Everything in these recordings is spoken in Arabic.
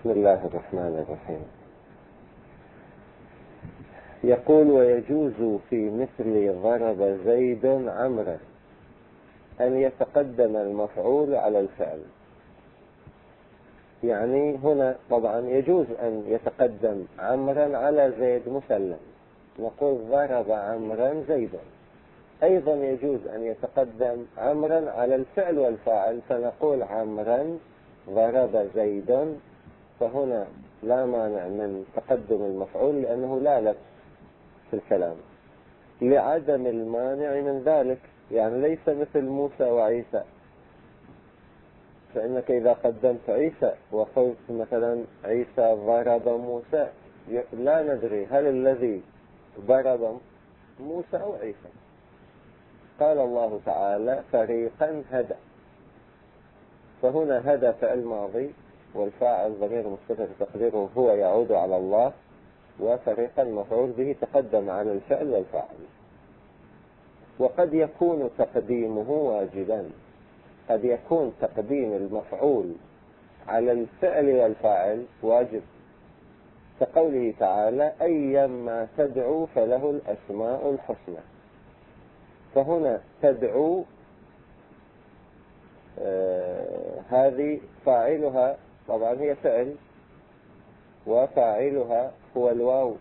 بسم الله الرحمن الرحيم. يقول: ويجوز في مثل ضرب زيد عمرا أن يتقدم المفعول على الفعل. يعني هنا طبعا يجوز أن يتقدم عمرا على زيد مسلم، نقول ضرب عمرا زيدا. أيضا يجوز أن يتقدم عمرا على الفعل والفاعل، فنقول عمرا ضرب زيدا، فهنا لا مانع من تقدم المفعول لأنه لا لبس في الكلام لعدم المانع من ذلك. يعني ليس مثل موسى وعيسى، فإنك إذا قدمت عيسى وقلت مثلا عيسى ضرب موسى، لا ندري هل الذي ضرب موسى أو عيسى. قال الله تعالى: فريقا هدى، فهنا هدى فعل ماضي والفاعل ضمير مستتر تقديره هو يعود على الله، وفريقا مفعول به تقدم على الفعل والفاعل. وقد يكون تقديمه واجبا، قد يكون تقديم المفعول على الفعل والفاعل واجب، كقوله تعالى: أيما تدعو فله الأسماء الحسنى. فهنا تدعو هذه فاعلها طبعا هي فعل، وفاعلها هو الواو،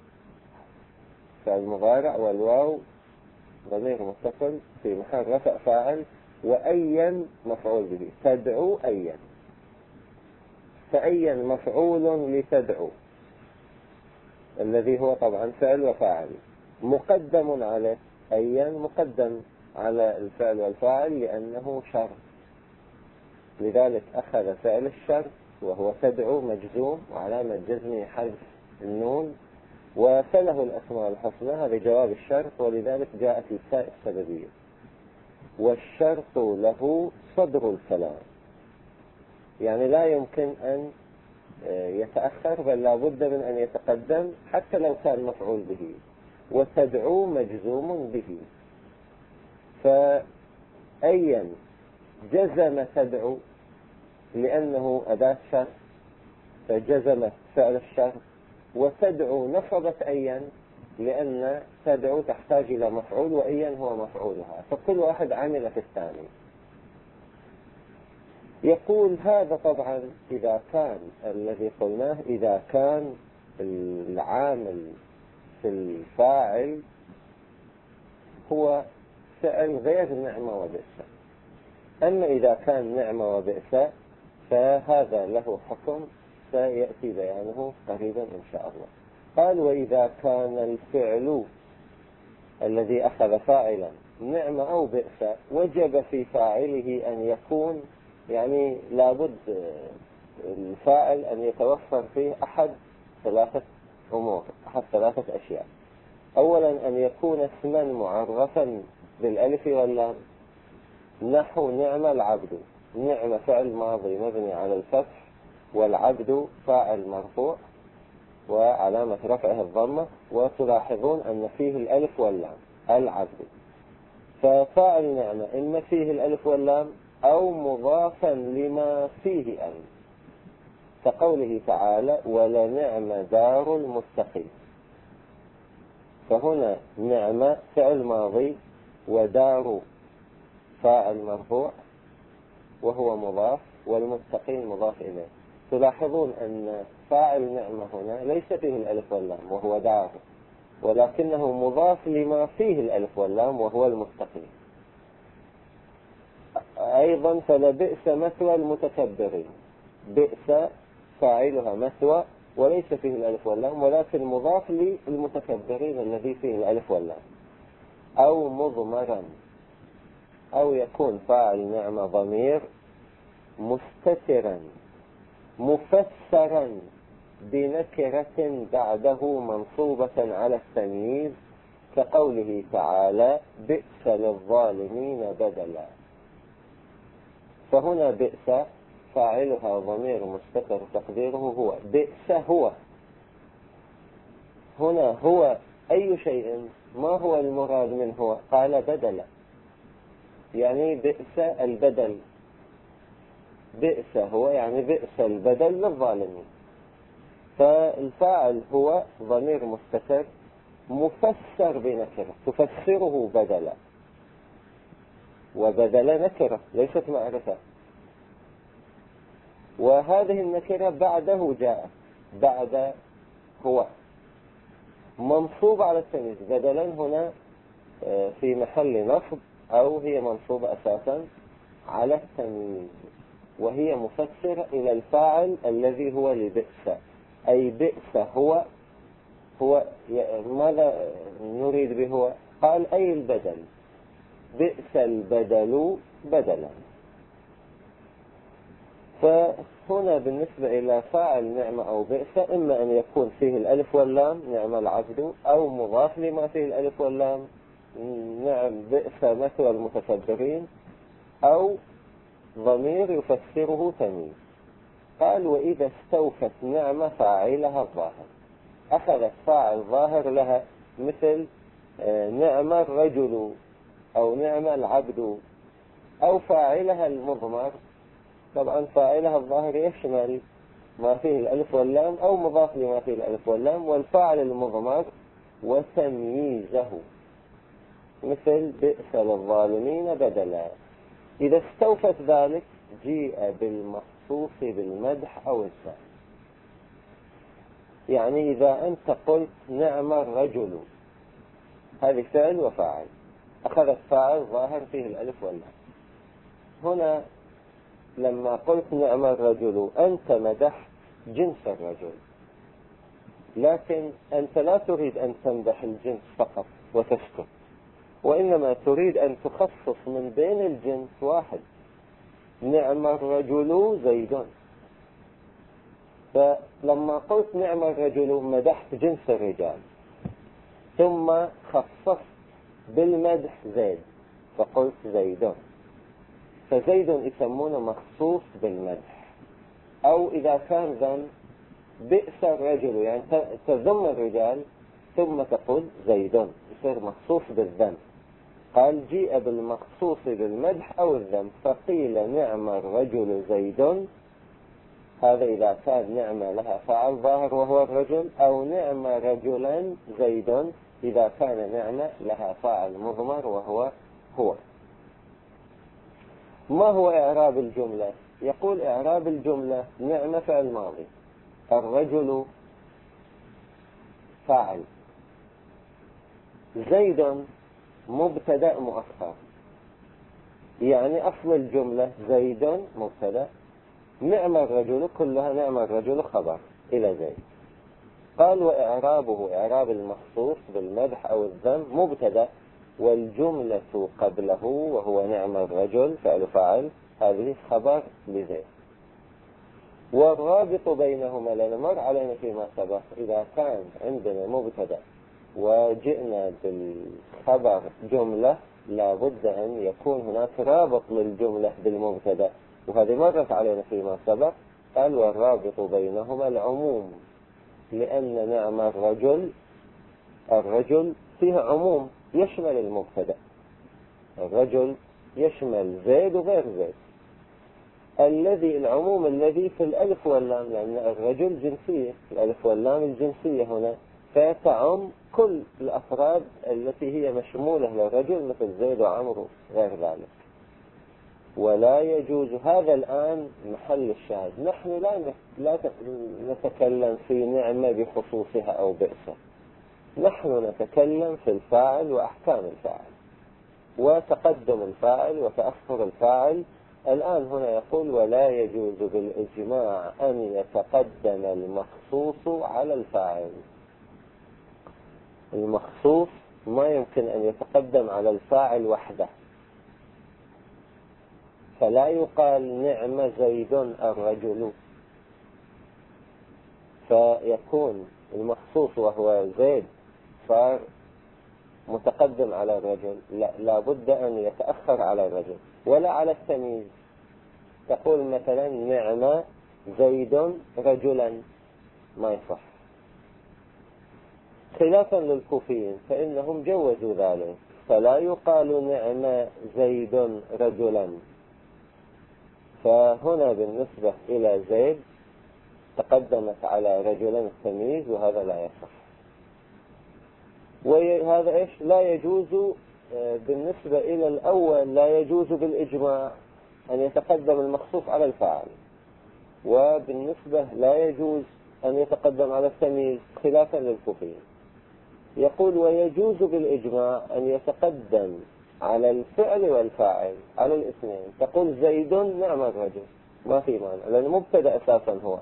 فعل مضارع، والواو ضمير متصل في محل رفع فاعل، وأيا مفعول به. تدعو أيا، فأيا مفعول لتدعو الذي هو طبعا فعل وفاعل، مقدم عليه. أيا مقدم على الفعل والفاعل لأنه شرط، لذلك أخذ فعل الشرط وهو تدعو مجزوم، وعلامة جزمه حذف النون، وفله الأسماء الحسنى، هذا جواب الشرط، ولذلك جاءت التاء السببية. والشرط له صدر الكلام، يعني لا يمكن أن يتأخر، بل لا بد من أن يتقدم حتى لو كان مفعول به. وتدعو مجزوم به، فأيا جزم تدعو لأنه أداة شرط فجزمت فعل الشرط، وتدعو نصبت أيا لأن تدعو تحتاج إلى مفعول، وأيا هو مفعولها، فكل واحد عمل في الثاني. يقول: هذا طبعا إذا كان الذي قلناه، إذا كان العامل في الفاعل هو فعل غير نعمة وبئس. أما إذا كان نعمة وبئس فهذا له حكم سيأتي بيانه قريبا إن شاء الله. قال: وإذا كان الفعل الذي أخذ فاعلا نعمة أو بئس، وجب في فاعله أن يكون، يعني لابد الفاعل أن يتوفر فيه أحد ثلاثة أمور، أحد ثلاثة أشياء. أولا أن يكون اسما معرفا بالألف واللام، نحو نعم العبد. نعم فعل ماضي مبني على الفتح، والعبد فاعل مرفوع وعلامة رفعه الضمة، وتلاحظون أن فيه الألف واللام، العبد. ففاعل نعمة إما فيه الألف واللام أو مضافا لما فيه أن، كقوله تعالى: ولنعم دار المتقين. فهنا نعمة فعل ماضي، ودار فاعل مرفوع وهو مضاف، والمتقين مضاف إليه. تلاحظون أن فاعل نعمة هنا ليس فيه الألف واللام وهو دار، ولكنه مضاف لما فيه الألف واللام وهو المتقين. أيضا فلبئس مثوى المتكبرين. بئس فاعلها مثوى وليس فيه الألف واللام، ولكن مضاف للمتكبرين الذي فيه الألف واللام. أو مضمرا، أو يكون فاعل نعمة ضمير مستترا مفسرا بنكرة بعده منصوبة على التمييز، كقوله تعالى: بئس للظالمين بدلا. فهنا بئس فاعلها ضمير مستتر تقديره هو. بئس هو، هنا هو أي شيء، ما هو المراد منه هو؟ قال بدلا، يعني بئس البدل. بئس هو يعني بئس البدل للظالمين. فالفاعل هو ضمير مستتر مفسر بنكرة تفسره بدلا، وبدل نكرة ليست معرفة، وهذه النكرة بعده جاء بعد هو منصوب على التمييز. بدلا هنا في محل نصب، أو هي منصوبة أساسا على التمييز، وهي مفسرة إلى الفاعل الذي هو لبئس، أي بئس هو ماذا نريد به؟ قال أي البدل، بئس البدل بدلا. فهنا بالنسبة إلى فاعل نعمة أو بئس، إما أن يكون فيه الألف واللام نعم العبد، أو مضاف لما فيه الألف واللام نعم بئس مثوى المتكبرين، أو ضمير يفسره تمييز. قال وإذا استوفت نعمة فاعلها الظاهر، أخذت فاعل ظاهر لها، مثل نعم الرجل أو نعم العبد، أو فاعلها المضمر. طبعا فاعلها الظاهر يشمل ما فيه الألف واللام أو مضاف لما فيه الألف واللام، والفاعل المضمر وتمييزه، مثل بئس للظالمين بدلا. إذا استوفت ذلك جيء بالمخصوص بالمدح أو الذم. يعني إذا أنت قلت نعم الرجل، هذه فعل وفاعل، أخذت فاعل ظاهر فيه الألف واللام. هنا لما قلت نعم الرجل أنت مدحت جنس الرجل، لكن أنت لا تريد أن تمدح الجنس فقط وتسكت، وإنما تريد أن تخصص من بين الجنس واحد. نعم الرجل زيد، فلما قلت نعم الرجل مدحت جنس الرجال، ثم خصصت بالمدح زيد فقلت زيد، فزيد يسمونه مخصوص بالمدح. أو إذا كان ذم بئس الرجل، يعني تذم الرجال ثم تقول زيد، يصير مخصوص بالذم. قال جيء بالمخصوص بالمدح أو الذم، فقيل نعم الرجل زيد، هذا إذا كان نعمة لها فاعل ظاهر وهو الرجل، أو نعم رجلا زيد إذا كان نعمة لها فاعل مضمر وهو هو. ما هو إعراب الجملة؟ يقول إعراب الجملة نعمة فعل ماضي، الرجل فاعل، زيد مبتدأ مؤخر. يعني أصل الجملة زيد مبتدأ، نعم الرجل كلها نعم الرجل خبر إلى زيد. قال وإعرابه إعراب المخصوص بالمدح أو الذم مبتدأ والجملة قبله وهو نعم الرجل فعل فاعل، هذه خبر لزيد. والرابط بينهما لنمر علينا فيما سبق، إذا كان عندنا مبتدأ وجئنا بالخبر جملة لابد أن يكون هناك رابط للجملة بالمبتدأ، وهذه مرت علينا فيما سبق. قال والرابط بينهما العموم، لأن نعم الرجل فيها عموم يشمل المبتدأ، الرجل يشمل زيد وغير زيد. العموم الذي في الألف واللام، لأن الرجل جنسية، الألف واللام الجنسية هنا، فتعم كل الأفراد التي هي مشمولة للرجل مثل زيد وعمرو غير ذلك. ولا يجوز، هذا الآن محل الشاهد، نحن لا نتكلم في نعمة بخصوصها أو بئسة، نحن نتكلم في الفاعل وأحكام الفاعل وتقدم الفاعل وتأخر الفاعل. الآن هنا يقول ولا يجوز بالإجماع أن يتقدم المخصوص على الفاعل. المخصوص ما يمكن أن يتقدم على الفاعل وحده، فلا يقال نعم زيد الرجل فيكون المخصوص وهو زيد صار متقدم على الرجل، لا بد أن يتأخر على الرجل ولا على التمييز. تقول مثلا نعم زيد رجلا، ما يصح، خلافا للكوفيين فإنهم جوزوا ذلك، فلا يقال نعم زيد رجلا، فهنا بالنسبة إلى زيد تقدمت على رجلين التمييز، وهذا لا يصح. وهذا إيش لا يجوز بالنسبة إلى الأول، لا يجوز بالإجماع أن يتقدم المخصوص على الفاعل، وبالنسبة لا يجوز أن يتقدم على التمييز خلافا للكوفيين. يقول ويجوز بالإجماع أن يتقدم على الفعل والفاعل على الاثنين. تقول زيد نعم الرجل، ما في مانع لأن مبتدأ أساسا هو،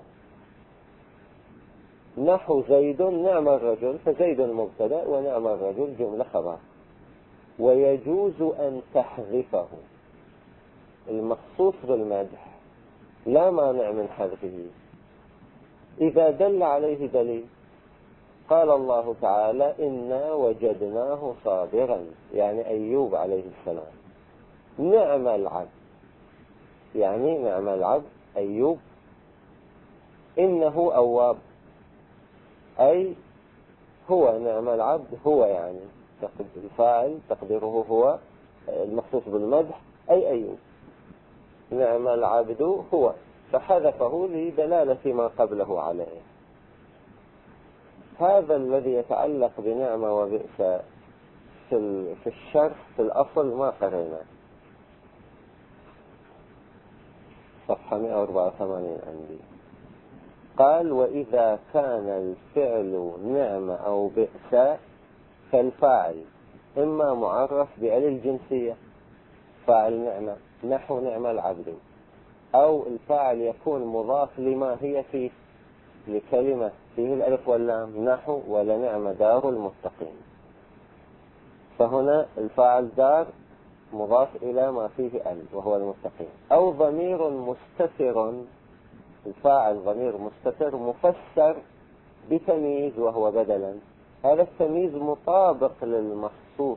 نحو زيد نعم الرجل، فزيد مبتدأ ونعم الرجل جملة خبر. ويجوز أن تحذفه المخصوص بالمدح، لا مانع من حذفه إذا دل عليه دليل. قال الله تعالى إنا وجدناه صابرا، يعني أيوب عليه السلام، نعم العبد، يعني نعم العبد أيوب، إنه أواب، أي هو نعم العبد، هو يعني الفاعل تقديره هو المخصوص بالمدح، أي أيوب، نعم العبد هو، فحذفه لدلالة ما قبله عليه. هذا الذي يتعلق بنعمة وبئس في الشرح في الأصل ما قرينا. صفحة 184 عندي. قال وإذا كان الفعل نعمة أو بئس فالفاعل إما معرف بأل الجنسية، فاعل نعمة نحو نعم العبد، أو الفاعل يكون مضاف لما هي فيه، لكلمة فيه الألف واللام، نحو ولنعم دار المتقين، فهنا الفاعل دار مضاف إلى ما فيه أل وهو المتقين. أو ضمير مستتر، الفاعل ضمير مستتر مفسر بتمييز وهو بدلا، هذا التمييز مطابق للمخصوص،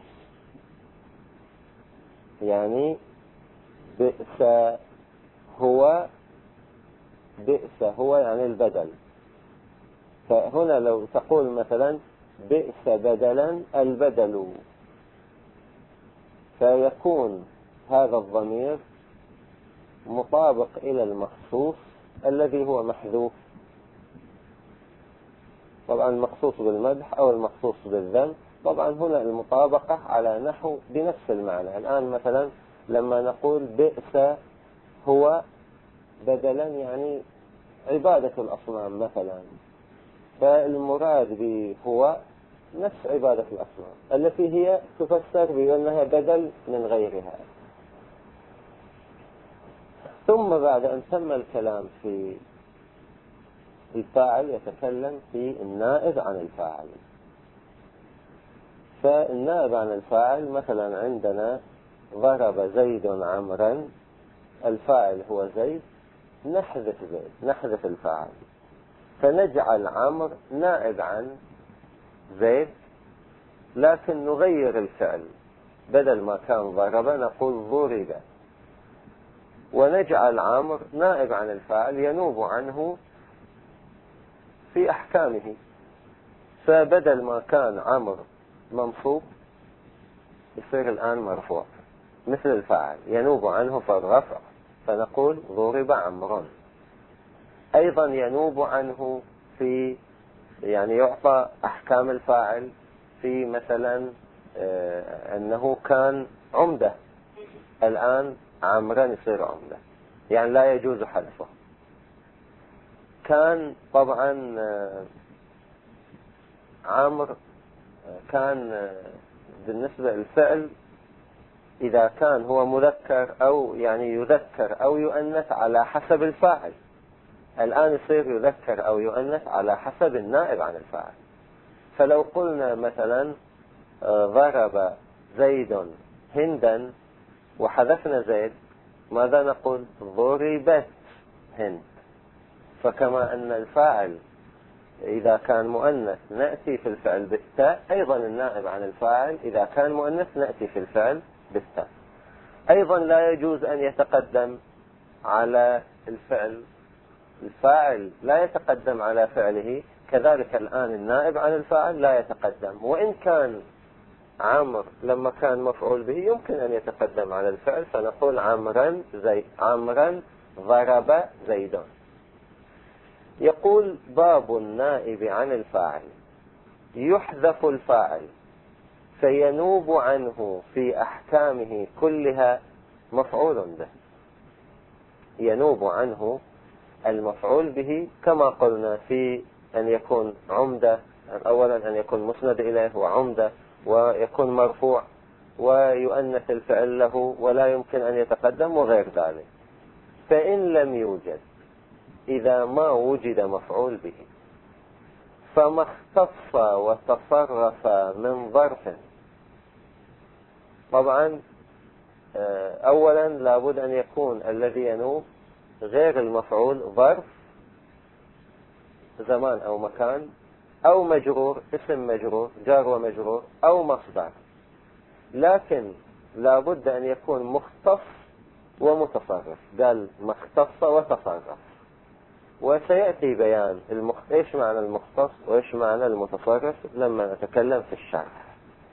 يعني بئس هو، بئس هو يعني البدل. فهنا لو تقول مثلا بئس بدلا البدل، فيكون هذا الضمير مطابق إلى المخصوص الذي هو محذوف، طبعا المخصوص بالمدح أو المخصوص بالذم. طبعا هنا المطابقة على نحو بنفس المعنى. الآن مثلا لما نقول بئس هو بدلا يعني عبادة الأصنام مثلا، فالمراد به هو نفس عبادة الأصنام التي هي تفسر بأنها بدل من غيرها. ثم بعد أن تم الكلام في الفاعل يتكلم في النائب عن الفاعل. فالنائب عن الفاعل مثلا عندنا ضرب زيد عمرا، الفاعل هو زيد، نحذف زيد، نحذف الفاعل، فنجعل عمر نائب عن زيد، لكن نغير الفعل، بدل ما كان ضرب نقول ضرب، ونجعل عمر نائب عن الفاعل ينوب عنه في أحكامه، فبدل ما كان عمر منصوب يصير الآن مرفوع مثل الفاعل ينوب عنه في الرفع، فنقول ضرب عمر. أيضا ينوب عنه في يعني يعطى أحكام الفاعل في مثلا أنه كان عمدة، الآن عمرا يصير عمدة، يعني لا يجوز حذفه. كان طبعا عمر كان بالنسبة للفعل إذا كان هو مذكر أو يعني يذكر أو يؤنث على حسب الفاعل، الآن يصير يذكر أو يؤنث على حسب النائب عن الفاعل. فلو قلنا مثلا ضرب زيد هندا وحذفنا زيد، ماذا نقول؟ ضربت هند. فكما أن الفاعل إذا كان مؤنث نأتي في الفعل بالتاء، أيضا النائب عن الفاعل إذا كان مؤنث نأتي في الفعل بالتاء. أيضا لا يجوز أن يتقدم على الفعل، الفاعل لا يتقدم على فعله، كذلك الآن النائب عن الفاعل لا يتقدم. وإن كان عمر لما كان مفعول به يمكن أن يتقدم على الفعل، فنقول عمرا زي عمرا ضرب زيد. يقول باب النائب عن الفاعل: يحذف الفاعل فينوب عنه في أحكامه كلها مفعول به. ينوب عنه المفعول به كما قلنا في أن يكون عمدة، أولا أن يكون مسند إليه وعمدة، ويكون مرفوع ويؤنث الفعل له ولا يمكن أن يتقدم وغير ذلك. فإن لم يوجد، إذا ما وجد مفعول به، فما اختص وتصرف من ظرف. طبعا أولا لابد أن يكون الذي ينوب غير المفعول ظرف زمان أو مكان، أو مجرور اسم مجرور جار ومجرور، أو مصدر. لكن لابد أن يكون مختص ومتصرف. قال ما اختص وتصرف، وسيأتي بيان إيش معنى المختص وإيش معنى المتصرف لما نتكلم في الشرح.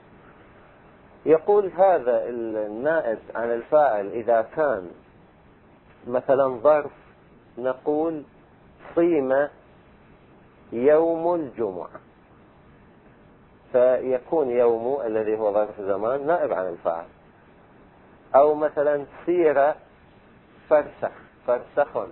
يقول هذا النائب عن الفاعل إذا كان مثلا ظرف، نقول صيم يوم الجمعة، فيكون يوم الذي هو ظرف زمان نائب عن الفاعل. أو مثلا سير فرسخ،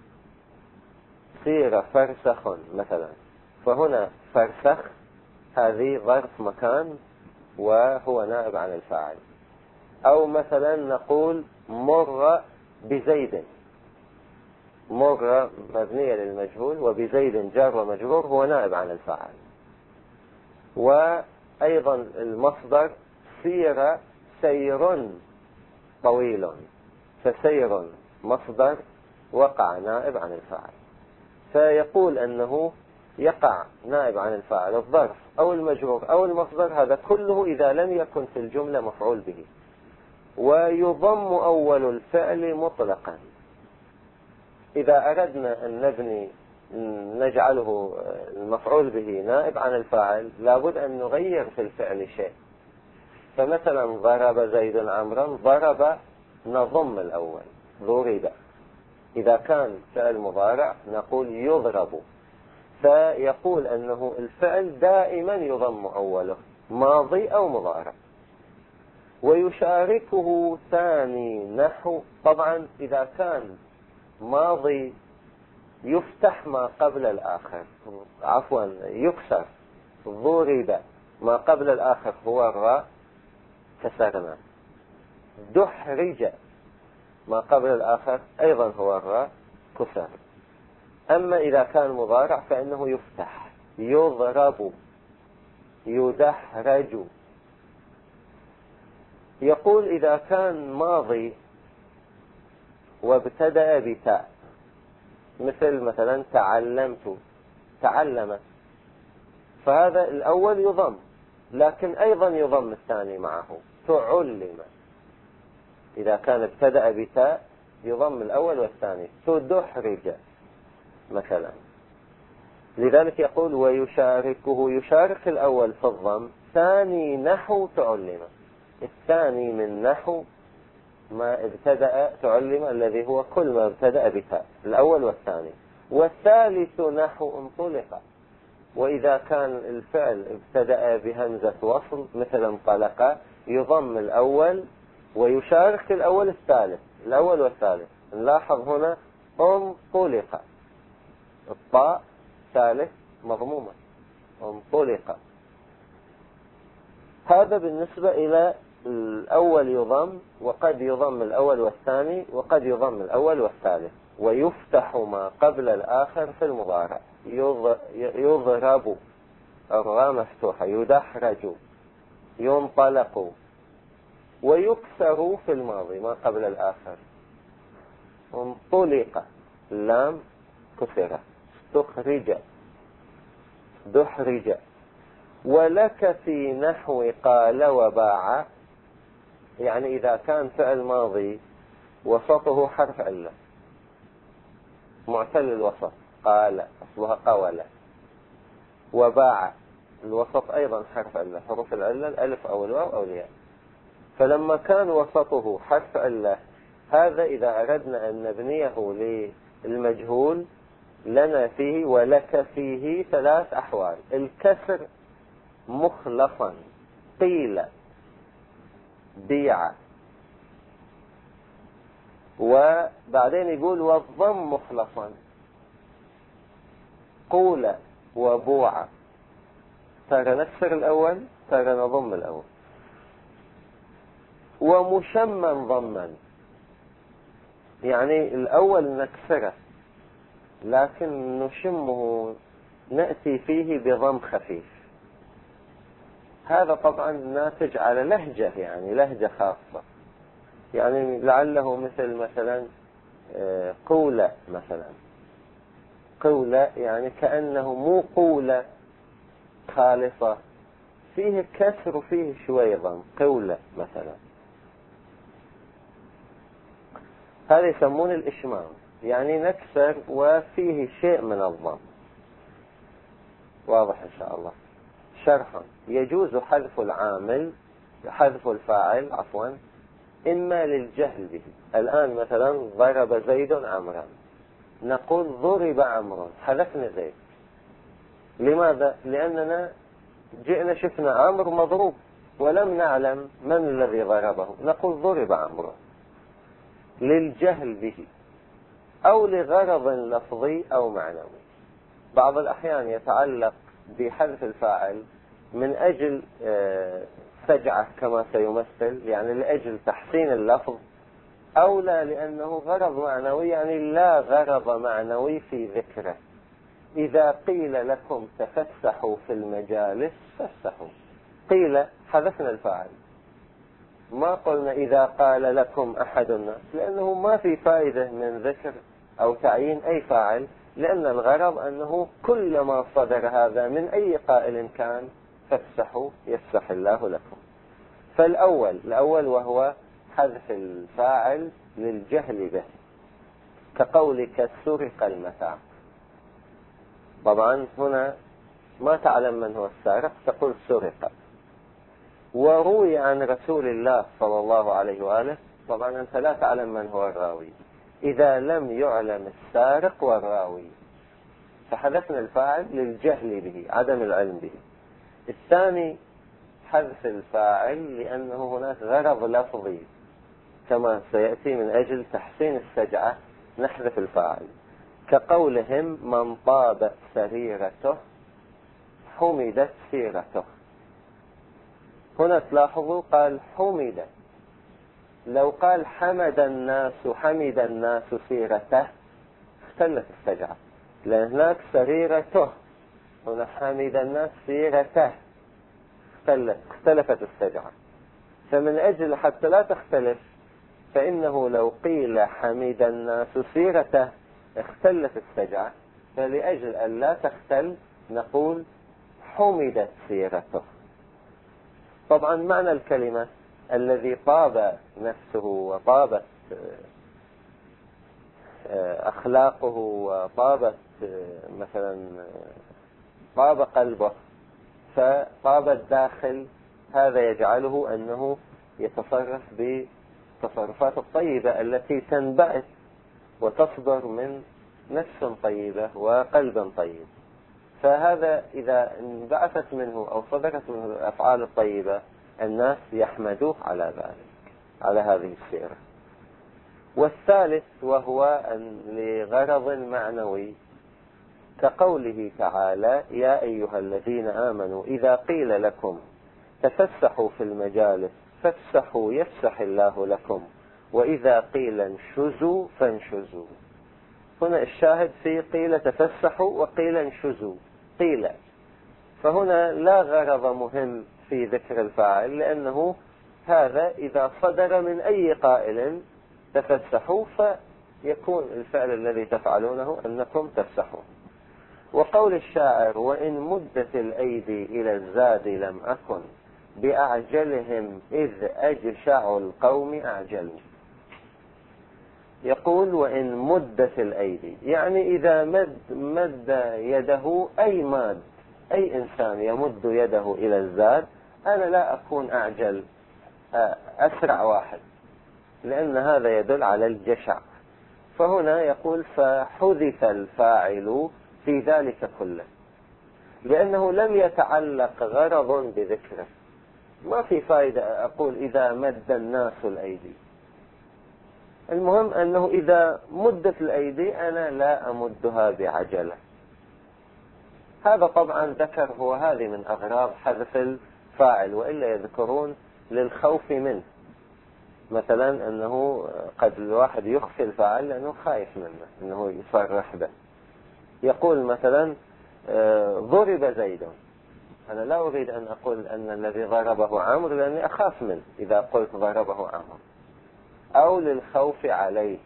سير فرسخ مثلا، فهنا فرسخ هذه ظرف مكان وهو نائب عن الفاعل. أو مثلا نقول مر بزيد، مر مبنية للمجهول وبزيد جار ومجرور هو نائب عن الفاعل. وأيضا المصدر سير سير طويل، فسير مصدر وقع نائب عن الفاعل. فيقول أنه يقع نائب عن الفاعل الظرف أو المجرور أو المصدر، هذا كله إذا لم يكن في الجملة مفعول به. ويضم أول الفعل مطلقا. إذا أردنا أن نجعله المفعول به نائب عن الفاعل، لابد أن نغير في الفعل شيء. فمثلا ضرب زيد عمرا، ضرب نضم الأول، ضرب. إذا كان فعل مضارع نقول يضرب. فيقول أنه الفعل دائما يضم أوله، ماضي أو مضارع. ويشاركه ثاني نحو، طبعا إذا كان ماضي يفتح ما قبل الآخر، عفوا يكسر، ضرب ما قبل الآخر هو الراء كسرنا. دحرج ما قبل الآخر أيضا هو الراء كسر. أما إذا كان مضارع فإنه يفتح، يضرب، يدحرج. يقول إذا كان ماضي وابتدأ بتاء، مثلا تعلمت، تعلم، فهذا الأول يضم، لكن أيضا يضم الثاني معه، تعلم. إذا كان ابتدأ بتاء يضم الأول والثاني، تدحرج مثلا. لذلك يقول ويشاركه، يشارك الأول في الضم، ثاني نحو تعلم. الثاني من نحو ما ابتدأ تعلم الذي هو كل ما ابتدأ بتاء، الأول والثاني. والثالث نحو انطلق. وإذا كان الفعل ابتدأ بهمزة وصل مثل انطلق، يضم الأول ويشارك الأول الثالث، الأول والثالث. نلاحظ هنا انطلق، الطاء ثالث مضمومة، انطلق. هذا بالنسبة إلى الأول يضم، وقد يضم الأول والثاني، وقد يضم الأول والثالث. ويفتح ما قبل الآخر في المضارع، يضرب الراء مفتوحة، يدحرج، ينطلق. ويكسر في الماضي ما قبل الآخر، انطلق، اللام كسرة، استخرج، دحرج. ولك في نحو قال وباع، يعني إذا كان فعل ماضي وسطه حرف علة معتل الوسط، قال أصلها قول، وباع الوسط أيضا حرف علة، حروف العلة الألف أو الواو أو الياء. فلما كان وسطه حرف علة هذا إذا أردنا أن نبنيه للمجهول لنا فيه ولك فيه 3 أحوال. الكسر مخلصا، قيل، بيع، وبعدين يقول والضم مخلصا، قول وبوع. ترى نكسر الأول، ترى نضم الأول. ومشمّا ضما، يعني الأول نكسره لكن نشمه، نأتي فيه بضم خفيف. هذا طبعا ناتج على لهجة، يعني لهجة خاصة، يعني لعله مثلا قولة مثلا، قولة يعني كأنه مو قولة خالصة، فيه كسر وفيه شوي ضم، قولة مثلا. هذا يسمون الإشمام، يعني نكسر وفيه شيء من الضم. واضح إن شاء الله. شرحا: يجوز حذف العامل، حذف الفاعل عفوا، إما للجهل به. الآن مثلا ضرب زيد عمرا، نقول ضرب عمرو، حذفنا زيد. لماذا؟ لأننا جئنا شفنا عمرو مضروب ولم نعلم من الذي ضربه، نقول ضرب عمرو للجهل به أو لغرض لفظي أو معنوي. بعض الأحيان يتعلق بحذف الفاعل من أجل فجعة كما سيمثل، يعني لأجل تحسين اللفظ، أو لا لأنه غرض معنوي، يعني لا غرض معنوي في ذكره. إذا قيل لكم تفسحوا في المجالس فافسحوا، قيل حذفنا الفاعل، ما قلنا إذا قال لكم أحد الناس، لأنه ما في فائدة من ذكر أو تعيين أي فاعل، لأن الغرض أنه كلما صدر هذا من أي قائل كان فافسحوا يفسح الله لكم. الأول وهو حذف الفاعل للجهل به، كقولك سرق المتاع. طبعا هنا ما تعلم من هو السارق، تقول سرق. وروي عن رسول الله صلى الله عليه وآله، طبعا أنت لا تعلم من هو الراوي إذا لم يعلم السارق والراوي، فحذفنا الفاعل للجهل به، عدم العلم به. الثاني حذف الفاعل لأنه هناك غرض لفظي كما سيأتي، من أجل تحسين السجعة نحذف الفاعل، كقولهم من طاب سريرته حمدت سيرته. هنا تلاحظوا قال حمدت، لو قال حمد الناس سيرته اختلت السجعة، لأن هناك سريرته، هنا حمد الناس سيرته، اختلفت السجعة. فمن أجل حتى لا تختلف، فإنه لو قيل حمد الناس سيرته اختلت السجعة، فلأجل أن لا تختل نقول حمدت سيرته. طبعا معنى الكلمة الذي طاب نفسه وطابت أخلاقه وطابت مثلا طاب قلبه فطاب الداخل، هذا يجعله أنه يتصرف بالتصرفات الطيبة التي تنبعث وتصدر من نفس طيبة وقلب طيب. فهذا إذا انبعثت منه أو صدرت منه الأفعال الطيبة الناس يحمدوه على ذلك، على هذه السيرة. والثالث وهو لغرض معنوي، كقوله تعالى يا أيها الذين آمنوا إذا قيل لكم تفسحوا في المجالس فافسحوا يفسح الله لكم وإذا قيل انشزوا فانشزوا. هنا الشاهد في قيل تفسحوا وقيل انشزوا، قيل، فهنا لا غرض مهم في ذكر الفاعل، لأنه هذا إذا صدر من أي قائل تفسحوا فيكون الفعل الذي تفعلونه أنكم تفسحون. وقول الشاعر وإن مدت الأيدي إلى الزاد لم أكن بأعجلهم إذ أجشع القوم أعجلوا. يقول وإن مدت الأيدي، يعني إذا مد يده أي إنسان يمد يده إلى الزاد، أنا لا أكون أعجل أسرع واحد، لأن هذا يدل على الجشع. فهنا يقول فحذف الفاعل في ذلك كله، لأنه لم يتعلق غرض بذكره. ما في فائدة أقول إذا مد الناس الأيدي، المهم أنه إذا مدت الأيدي أنا لا أمدها بعجلة. هذا طبعا ذكر هو هذه من أغراض حذف الفاعل، وإلا يذكرون للخوف منه، مثلا أنه قد الواحد يخفي الفاعل لأنه خايف منه أنه يصرح به. يقول مثلا ضرب زيد، أنا لا أريد أن أقول أن الذي ضربه عمرو لأني أخاف منه إذا قلت ضربه عمرو، أو للخوف عليه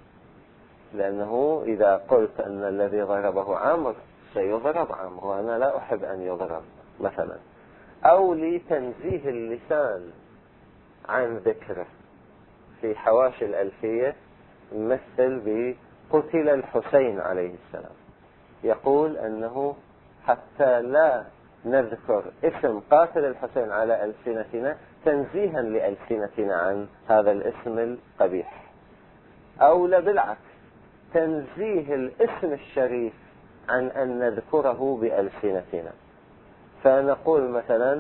لأنه إذا قلت أن الذي ضربه عمرو سيضرب عمرو وأنا لا أحب أن يضرب مثلا، أو لتنزيه اللسان عن ذكره. في حواشي الألفية مثل بقتل الحسين عليه السلام، يقول أنه حتى لا نذكر اسم قاتل الحسين على ألسنتنا تنزيها لألسنتنا عن هذا الاسم القبيح، أو لا بالعكس تنزيه الاسم الشريف عن أن نذكره بألسنتنا. فنقول مثلا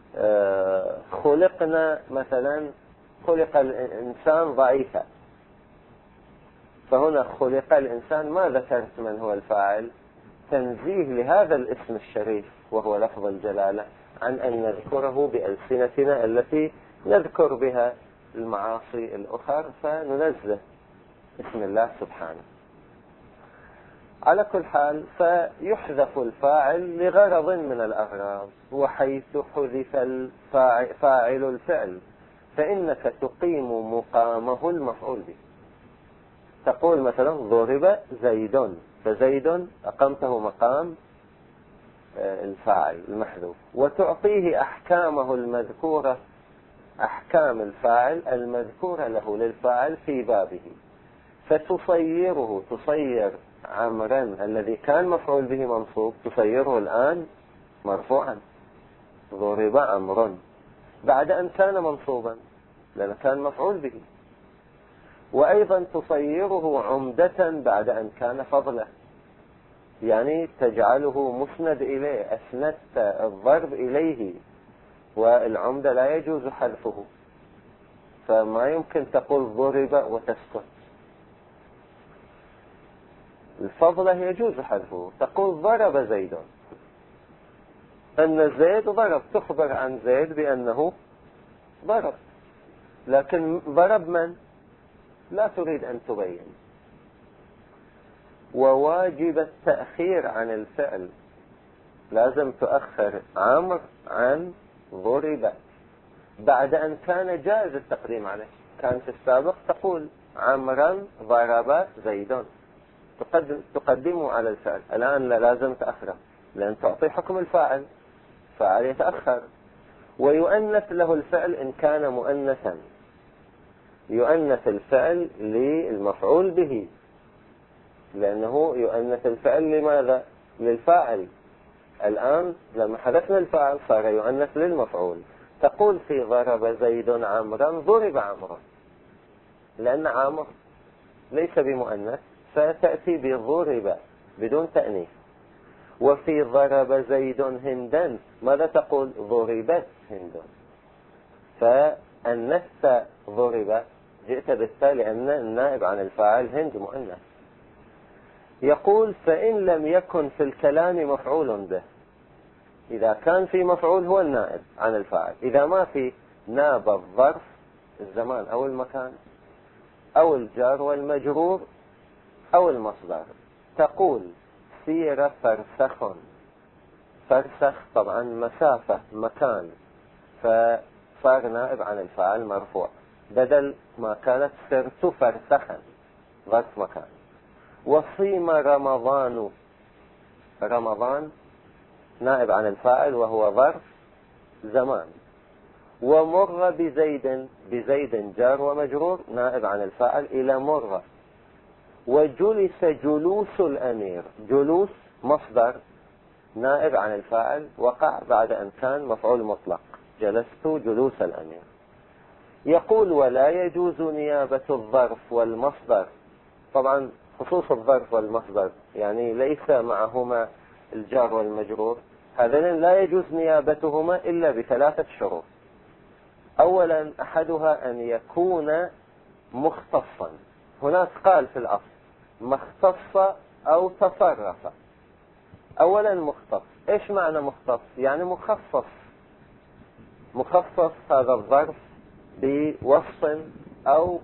خلقنا مثلا خلق الإنسان ضعيفا، فهنا خلق الإنسان ما ذكرت من هو الفاعل، تنزيه لهذا الاسم الشريف وهو لفظ الجلالة عن أن نذكره بألسنتنا التي نذكر بها المعاصي الأخرى، فننزه اسم الله سبحانه. على كل حال فيحذف الفاعل لغرض من الأغراض، وحيث حذف فاعل الفعل فإنك تقيم مقامه المفعول به. تقول مثلا ضرب زيد، فزيد أقمته مقام الفاعل المحذوف، وتعطيه أحكامه المذكورة، أحكام الفاعل المذكورة له للفاعل في بابه، تصير عمرا الذي كان مفعول به منصوب تصيره الآن مرفوعا، ضرب عمر، بعد أن كان منصوبا لأنه كان مفعول به. وأيضا تصيره عمدة بعد أن كان فضلا، يعني تجعله مسند إليه، أسندت الضرب إليه، والعمدة لا يجوز حذفه، فما يمكن تقول ضرب وتسكت. الفضلة يجوز حذفه، تقول ضرب زيد، أن زيد ضرب، تخبر عن زيد بأنه ضرب، لكن ضرب من؟ لا تريد أن تبين. وواجب التأخير عن الفعل، لازم تؤخر عمر عن ضرب بعد أن كان جائز التقديم عليه. كان في السابق تقول عمرا ضرب زيد، تقدمه على الفعل، الآن لا لازم تأخره لأن تعطي حكم الفاعل، فاعل يتأخر. ويؤنث له الفعل إن كان مؤنثا، يؤنث الفعل للمفعول به، لأنه يؤنث الفعل لماذا؟ للفاعل. الآن لما حذفنا الفاعل صار يؤنث للمفعول. تقول في ضرب زيد عمرا ضرب عمرا، لأن عمر ليس بمؤنث، فتأتي بضرب بدون تأنيث. وفي ضرب زيد هندا ماذا تقول؟ ضربت هند، فأنثت ضرب، جئت بالتالي لأن النائب عن الفاعل هند مؤنث. يقول فإن لم يكن في الكلام مفعول به، إذا كان في مفعول هو النائب عن الفاعل، إذا ما في ناب الظرف الزمان أو المكان أو الجار والمجرور أو المصدر. تقول سير فرسخ، فرسخ طبعا مسافة مكان، فصار نائب عن الفاعل مرفوع بدل ما كانت سرت فرسخا ظرف مكان. وصيم رمضان، رمضان نائب عن الفاعل وهو ظرف زمان. ومر بزيد، بزيد جار ومجرور نائب عن الفاعل إلى مر. وجلس جلوس الأمير، جلوس مصدر نائب عن الفاعل وقع بعد أن كان مفعول مطلق، جلست جلوس الأمير. يقول ولا يجوز نيابة الظرف والمصدر. طبعا خصوص الظرف والمصدر يعني ليس معهما الجار والمجرور، هذين لا يجوز نيابتهما إلا بثلاثة شروط. أولا أحدها أن يكون مختصا. هناك قال في الأصل ما اختص أو تصرف. أولا مختص. إيش معنى مختص؟ يعني مخصص. مخصص هذا الظرف بوصف أو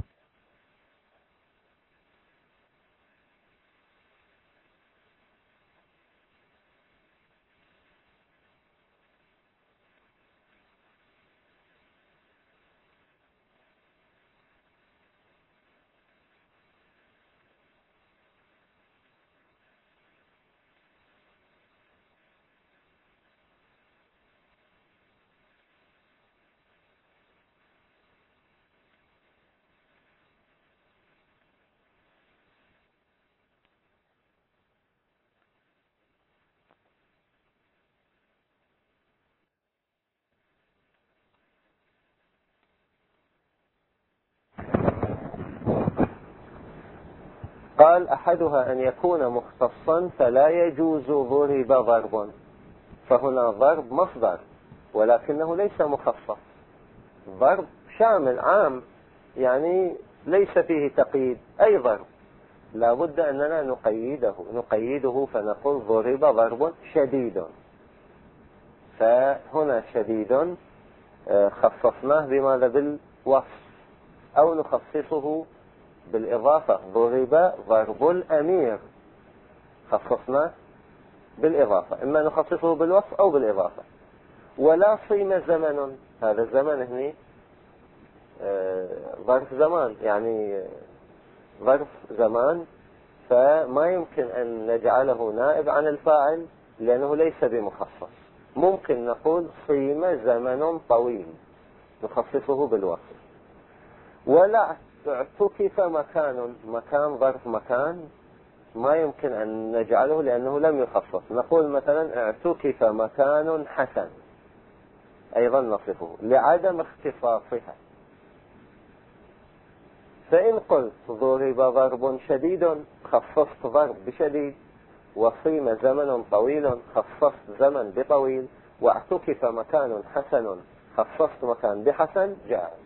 قال أحدها أن يكون مختصا فلا يجوز ضرب ضرب. فهنا ضرب مصدر ولكنه ليس مخصص. ضرب شامل عام يعني ليس فيه تقييد. أي ضرب لا بد أننا نقيده فنقول ضرب ضرب شديد. فهنا شديد خصصناه بماذا؟ بالوصف. أو نخصصه بالإضافة. ضرب ضرب الأمير خصصناه بالإضافة. إما نخصصه بالوصف أو بالإضافة. ولا صيم زمن. هذا الزمن هنا ظرف زمان يعني ظرف زمان، فما يمكن أن نجعله نائب عن الفاعل لأنه ليس بمخصص. ممكن نقول صيم زمن طويل نخصصه بالوصف. ولا اعتكف مكان. مكان ظرف مكان ما يمكن أن نجعله لأنه لم يخصص. نقول مثلا اعتكف مكان حسن أيضا نصفه لعدم اختصاصها. فإن قلت ضرب ضرب شديد خصصت ضرب بشديد، وصيم زمن طويل خصصت زمن بطويل، واعتكف مكان حسن خصصت مكان بحسن، جاء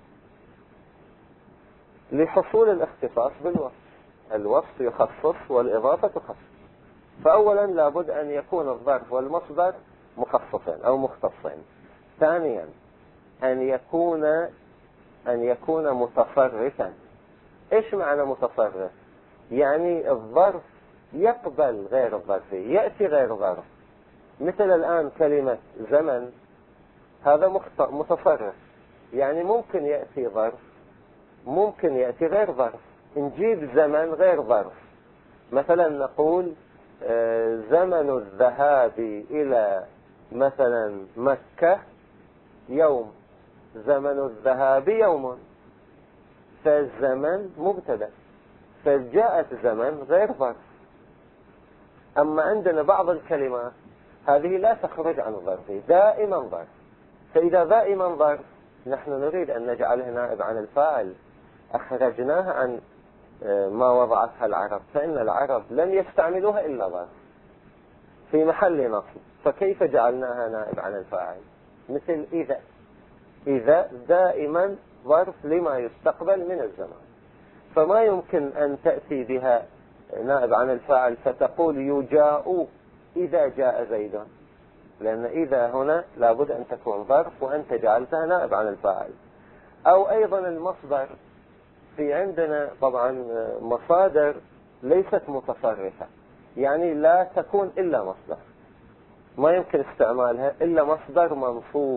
لحصول الاختصاص بالوصف. الوصف يخصص والإضافة تخصص. فأولا لابد أن يكون الظرف والمصدر مخصصين أو مختصين. ثانيا أن يكون متصرفا. إيش معنى متصرف؟ يعني الظرف يقبل غير الظرف، يأتي غير ظرف. مثل الآن كلمة زمن هذا متصرف، يعني ممكن يأتي ظرف ممكن يأتي غير ظرف. نجيب زمن غير ظرف. مثلا نقول زمن الذهاب إلى مثلا مكة يوم. زمن الذهاب يوم، فالزمن مبتدأ، فجاءت زمن غير ظرف. أما عندنا بعض الكلمات هذه لا تخرج عن الظرف، دائما ظرف. فإذا دائما ظرف نحن نريد أن نجعله نائب عن الفاعل، أخرجناها عن ما وضعتها العرب، فإن العرب لم يستعملوها إلا ظرف في محل نصب. فكيف جعلناها نائب عن الفاعل؟ مثل إذا دائما ظرف لما يستقبل من الزمان، فما يمكن أن تأتي بها نائب عن الفاعل فتقول يجاء إذا جاء زيد، لأن إذا هنا لابد أن تكون ظرف وأنت جعلتها نائب عن الفاعل. أو أيضا المصدر، في عندنا طبعا مصادر ليست متصرفة، يعني لا تكون إلا مصدر، ما يمكن استعمالها إلا مصدر منصوب.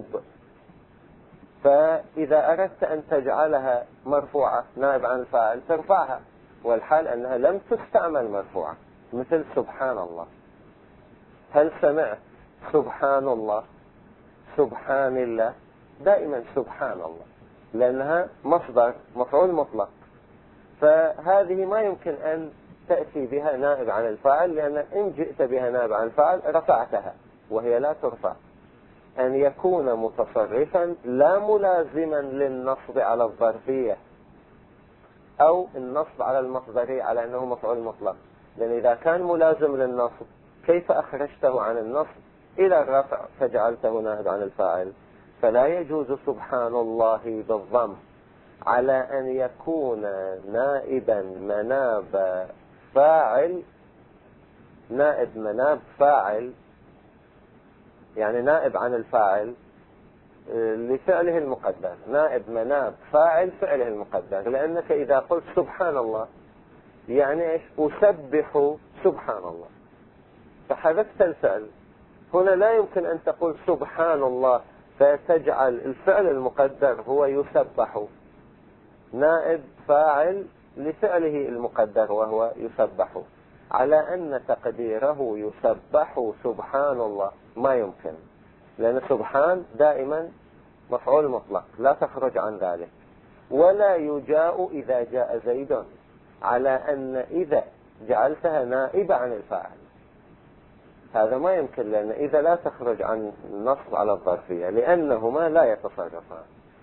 فإذا أردت أن تجعلها مرفوعة نائب عن الفاعل ترفعها، والحال أنها لم تستعمل مرفوعة. مثل سبحان الله. هل سمعت سبحان الله؟ سبحان الله، دائما سبحان الله، لأنها مصدر مفعول مطلق. فهذه ما يمكن أن تأتي بها نائب عن الفاعل، لأن إن جئت بها نائب عن الفاعل رفعتها وهي لا ترفع. أن يكون متصرفا لا ملازما للنصب على الظرفية أو النصب على المصدري على أنه مفعول مطلق، لأن إذا كان ملازم للنصب كيف أخرجته عن النصب إلى الرفع فجعلته نائب عن الفاعل؟ فلا يجوز سبحان الله بالضم على أن يكون نائبا مناب فاعل، نائب مناب فاعل يعني نائب عن الفاعل لفعله المقدر، نائب مناب فاعل فعله المقدر. لأنك إذا قلت سبحان الله يعني إيش؟ أسبح سبحان الله، فحذفت الفعل. هنا لا يمكن أن تقول سبحان الله فتجعل الفعل المقدر هو يسبح نائب فاعل لفعله المقدر وهو يسبح، على أن تقديره يسبح سبحان الله ما يمكن، لأن سبحان دائما مفعول مطلق لا تخرج عن ذلك. ولا يجاء إذا جاء زيد على أن إذا جعلتها نائبة عن الفاعل، هذا ما يمكن، لأن إذا لا تخرج عن النصب على الظرفية لأنهما لا يتصرفان.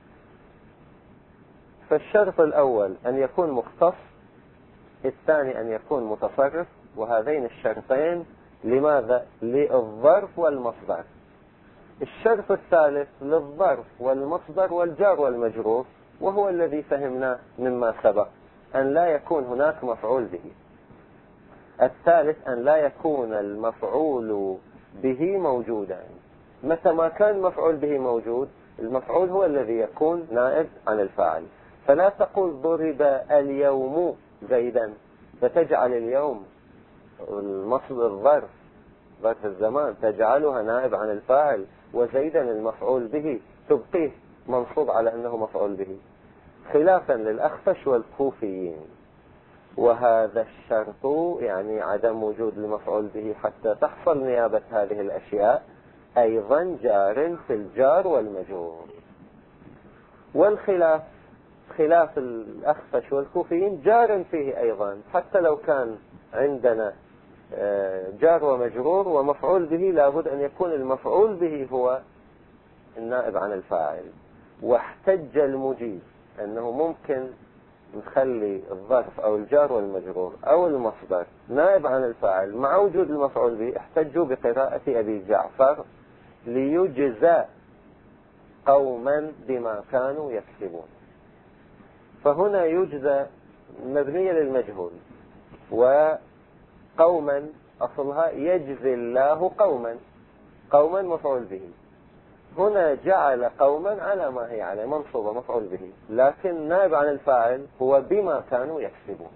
فالشرط الأول أن يكون مختص، الثاني أن يكون متصرف، وهذين الشرطين لماذا؟ للظرف والمصدر. الشرط الثالث للظرف والمصدر والجار والمجرور، وهو الذي فهمناه مما سبق، أن لا يكون هناك مفعول به. الثالث أن لا يكون المفعول به موجودا. متى ما كان مفعول به موجود، المفعول هو الذي يكون نائب عن الفاعل. فلا تقول ضرب اليوم زيدا فتجعل اليوم المصدر الظرف، ظرف الزمان، تجعلها نائب عن الفاعل، وزيدا المفعول به تبقيه منصوب على أنه مفعول به، خلافا للأخفش والكوفيين. وهذا الشرط يعني عدم وجود المفعول به حتى تحصل نيابة هذه الأشياء أيضا جار في الجار والمجرور. والخلاف خلاف الأخفش والكوفيين جار فيه أيضا، حتى لو كان عندنا جار ومجرور ومفعول به لابد أن يكون المفعول به هو النائب عن الفاعل. واحتج المجيب أنه ممكن نخلي الظرف أو الجار والمجرور أو المصدر نائب عن الفاعل مع وجود المفعول به. احتجوا بقراءة أبي جعفر ليجزى قوما بما كانوا يكسبون. فهنا يجزى مبنية للمجهول، وقوما أصلها يجزي الله قوما، قوما مفعول به. هنا جعل قوما على ما هي عليه منصوبة مفعول به، لكن نائب عن الفاعل هو بما كانوا يكسبون.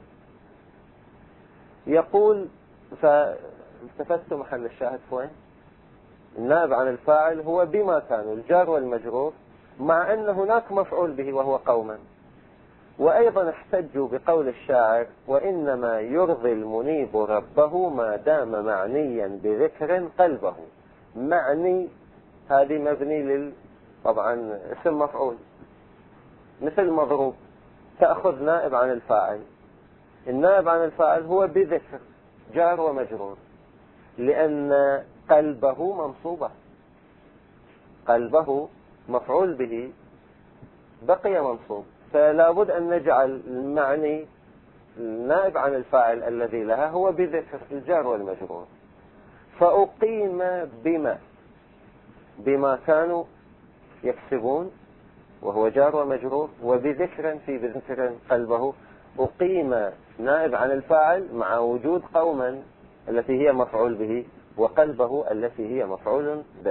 يقول فالتفت محل الشاهد وين؟ النائب عن الفاعل هو بما كانوا الجار والمجرور، مع أن هناك مفعول به وهو قوما. وأيضا احتجوا بقول الشاعر وإنما يرضي المنيب ربه ما دام معنيا بذكر قلبه. معني هذه مبني طبعا اسم مفعول، مثل مضروب، تأخذ نائب عن الفاعل. النائب عن الفاعل هو بذكر جار ومجرور، لأن قلبه منصوبة، قلبه مفعول به بقي منصوب، فلا بد أن نجعل المعني النائب عن الفاعل الذي لها هو بذكر الجار والمجرور. فأقيم بما كانوا يكسبون وهو جار ومجرور، وبذكر في بذكر قلبه أقيم نائب عن الفاعل مع وجود قوما التي هي مفعول به وقلبه التي هي مفعول به.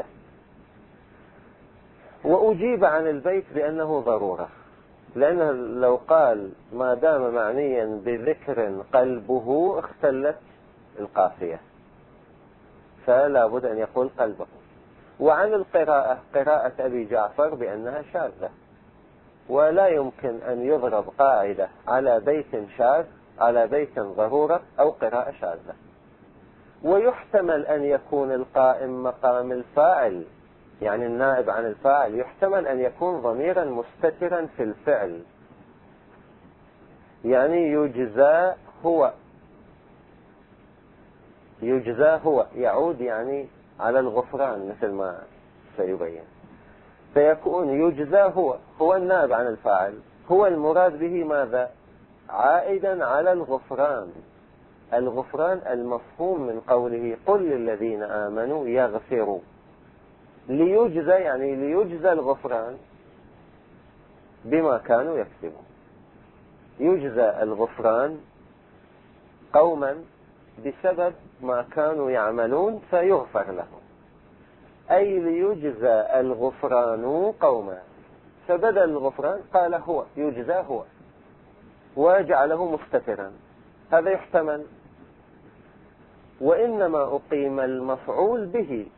وأجيب عن البيت بأنه ضرورة، لأنه لو قال ما دام معنيا بذكر قلبه اختلت القافية، فلا بد أن يقول قلبه. وعن القراءة قراءة أبي جعفر بأنها شاذة، ولا يمكن أن يضرب قاعدة على بيت شاذ على بيت ضرورة أو قراءة شاذة. ويحتمل أن يكون القائم مقام الفاعل، يعني النائب عن الفاعل يحتمل أن يكون ضميرا مستترا في الفعل، يعني يجزى هو، يجزى هو يعود يعني على الغفران مثل ما سيبين. فيكون يجزى هو النائب عن الفاعل، هو المراد به ماذا؟ عائدا على الغفران. الغفران المفهوم من قوله قل للذين آمنوا يغفروا. ليجزى يعني ليجزى الغفران بما كانوا يكسبون. يجزى الغفران قوما بسبب ما كانوا يعملون فيغفر لهم، أي ليجزى الغفران قوما، فبدل الغفران قال هو يجزى هو وجعله مستترا، هذا يحتمل. وإنما أقيم المفعول به،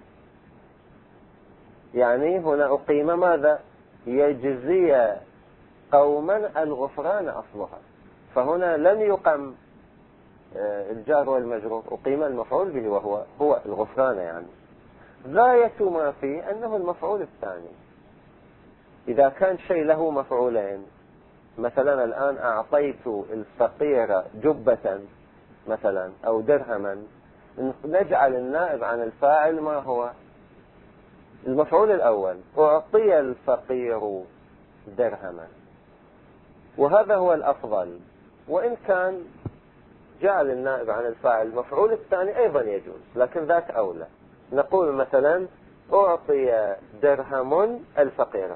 يعني هنا أقيم ماذا؟ يجزي قوما الغفران أصلها، فهنا لم يقم الجار والمجرور، أقيم المفعول به وهو الغفران. يعني غاية ما فيه أنه المفعول الثاني. إذا كان شيء له مفعولين، مثلا الآن أعطيت الفقير جبة مثلا أو درهما، نجعل النائب عن الفاعل ما هو؟ المفعول الأول، أعطي الفقير درهما، وهذا هو الأفضل. وإن كان جعل النائب عن الفاعل المفعول الثاني أيضا يجوز، لكن ذاك أولى. نقول مثلا أعطي درهم الفقير،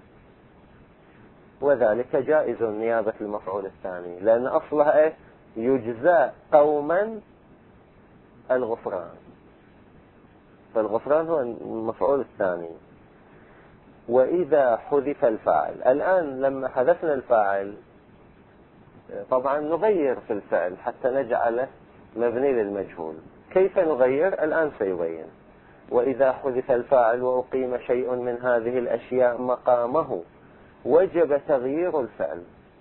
وذلك جائز نيابة المفعول الثاني، لأن أصلها إيه؟ يجزى قوما الغفران، فالغفران هو المفعول الثاني. وإذا حذف الفاعل، الآن لما حذفنا الفاعل طبعا نغير في الفعل حتى نجعله مبني للمجهول. كيف نغير؟ الآن سيبين. وإذا حذف الفاعل وأقيم شيء من هذه الأشياء مقامه وجب تغيير الفعل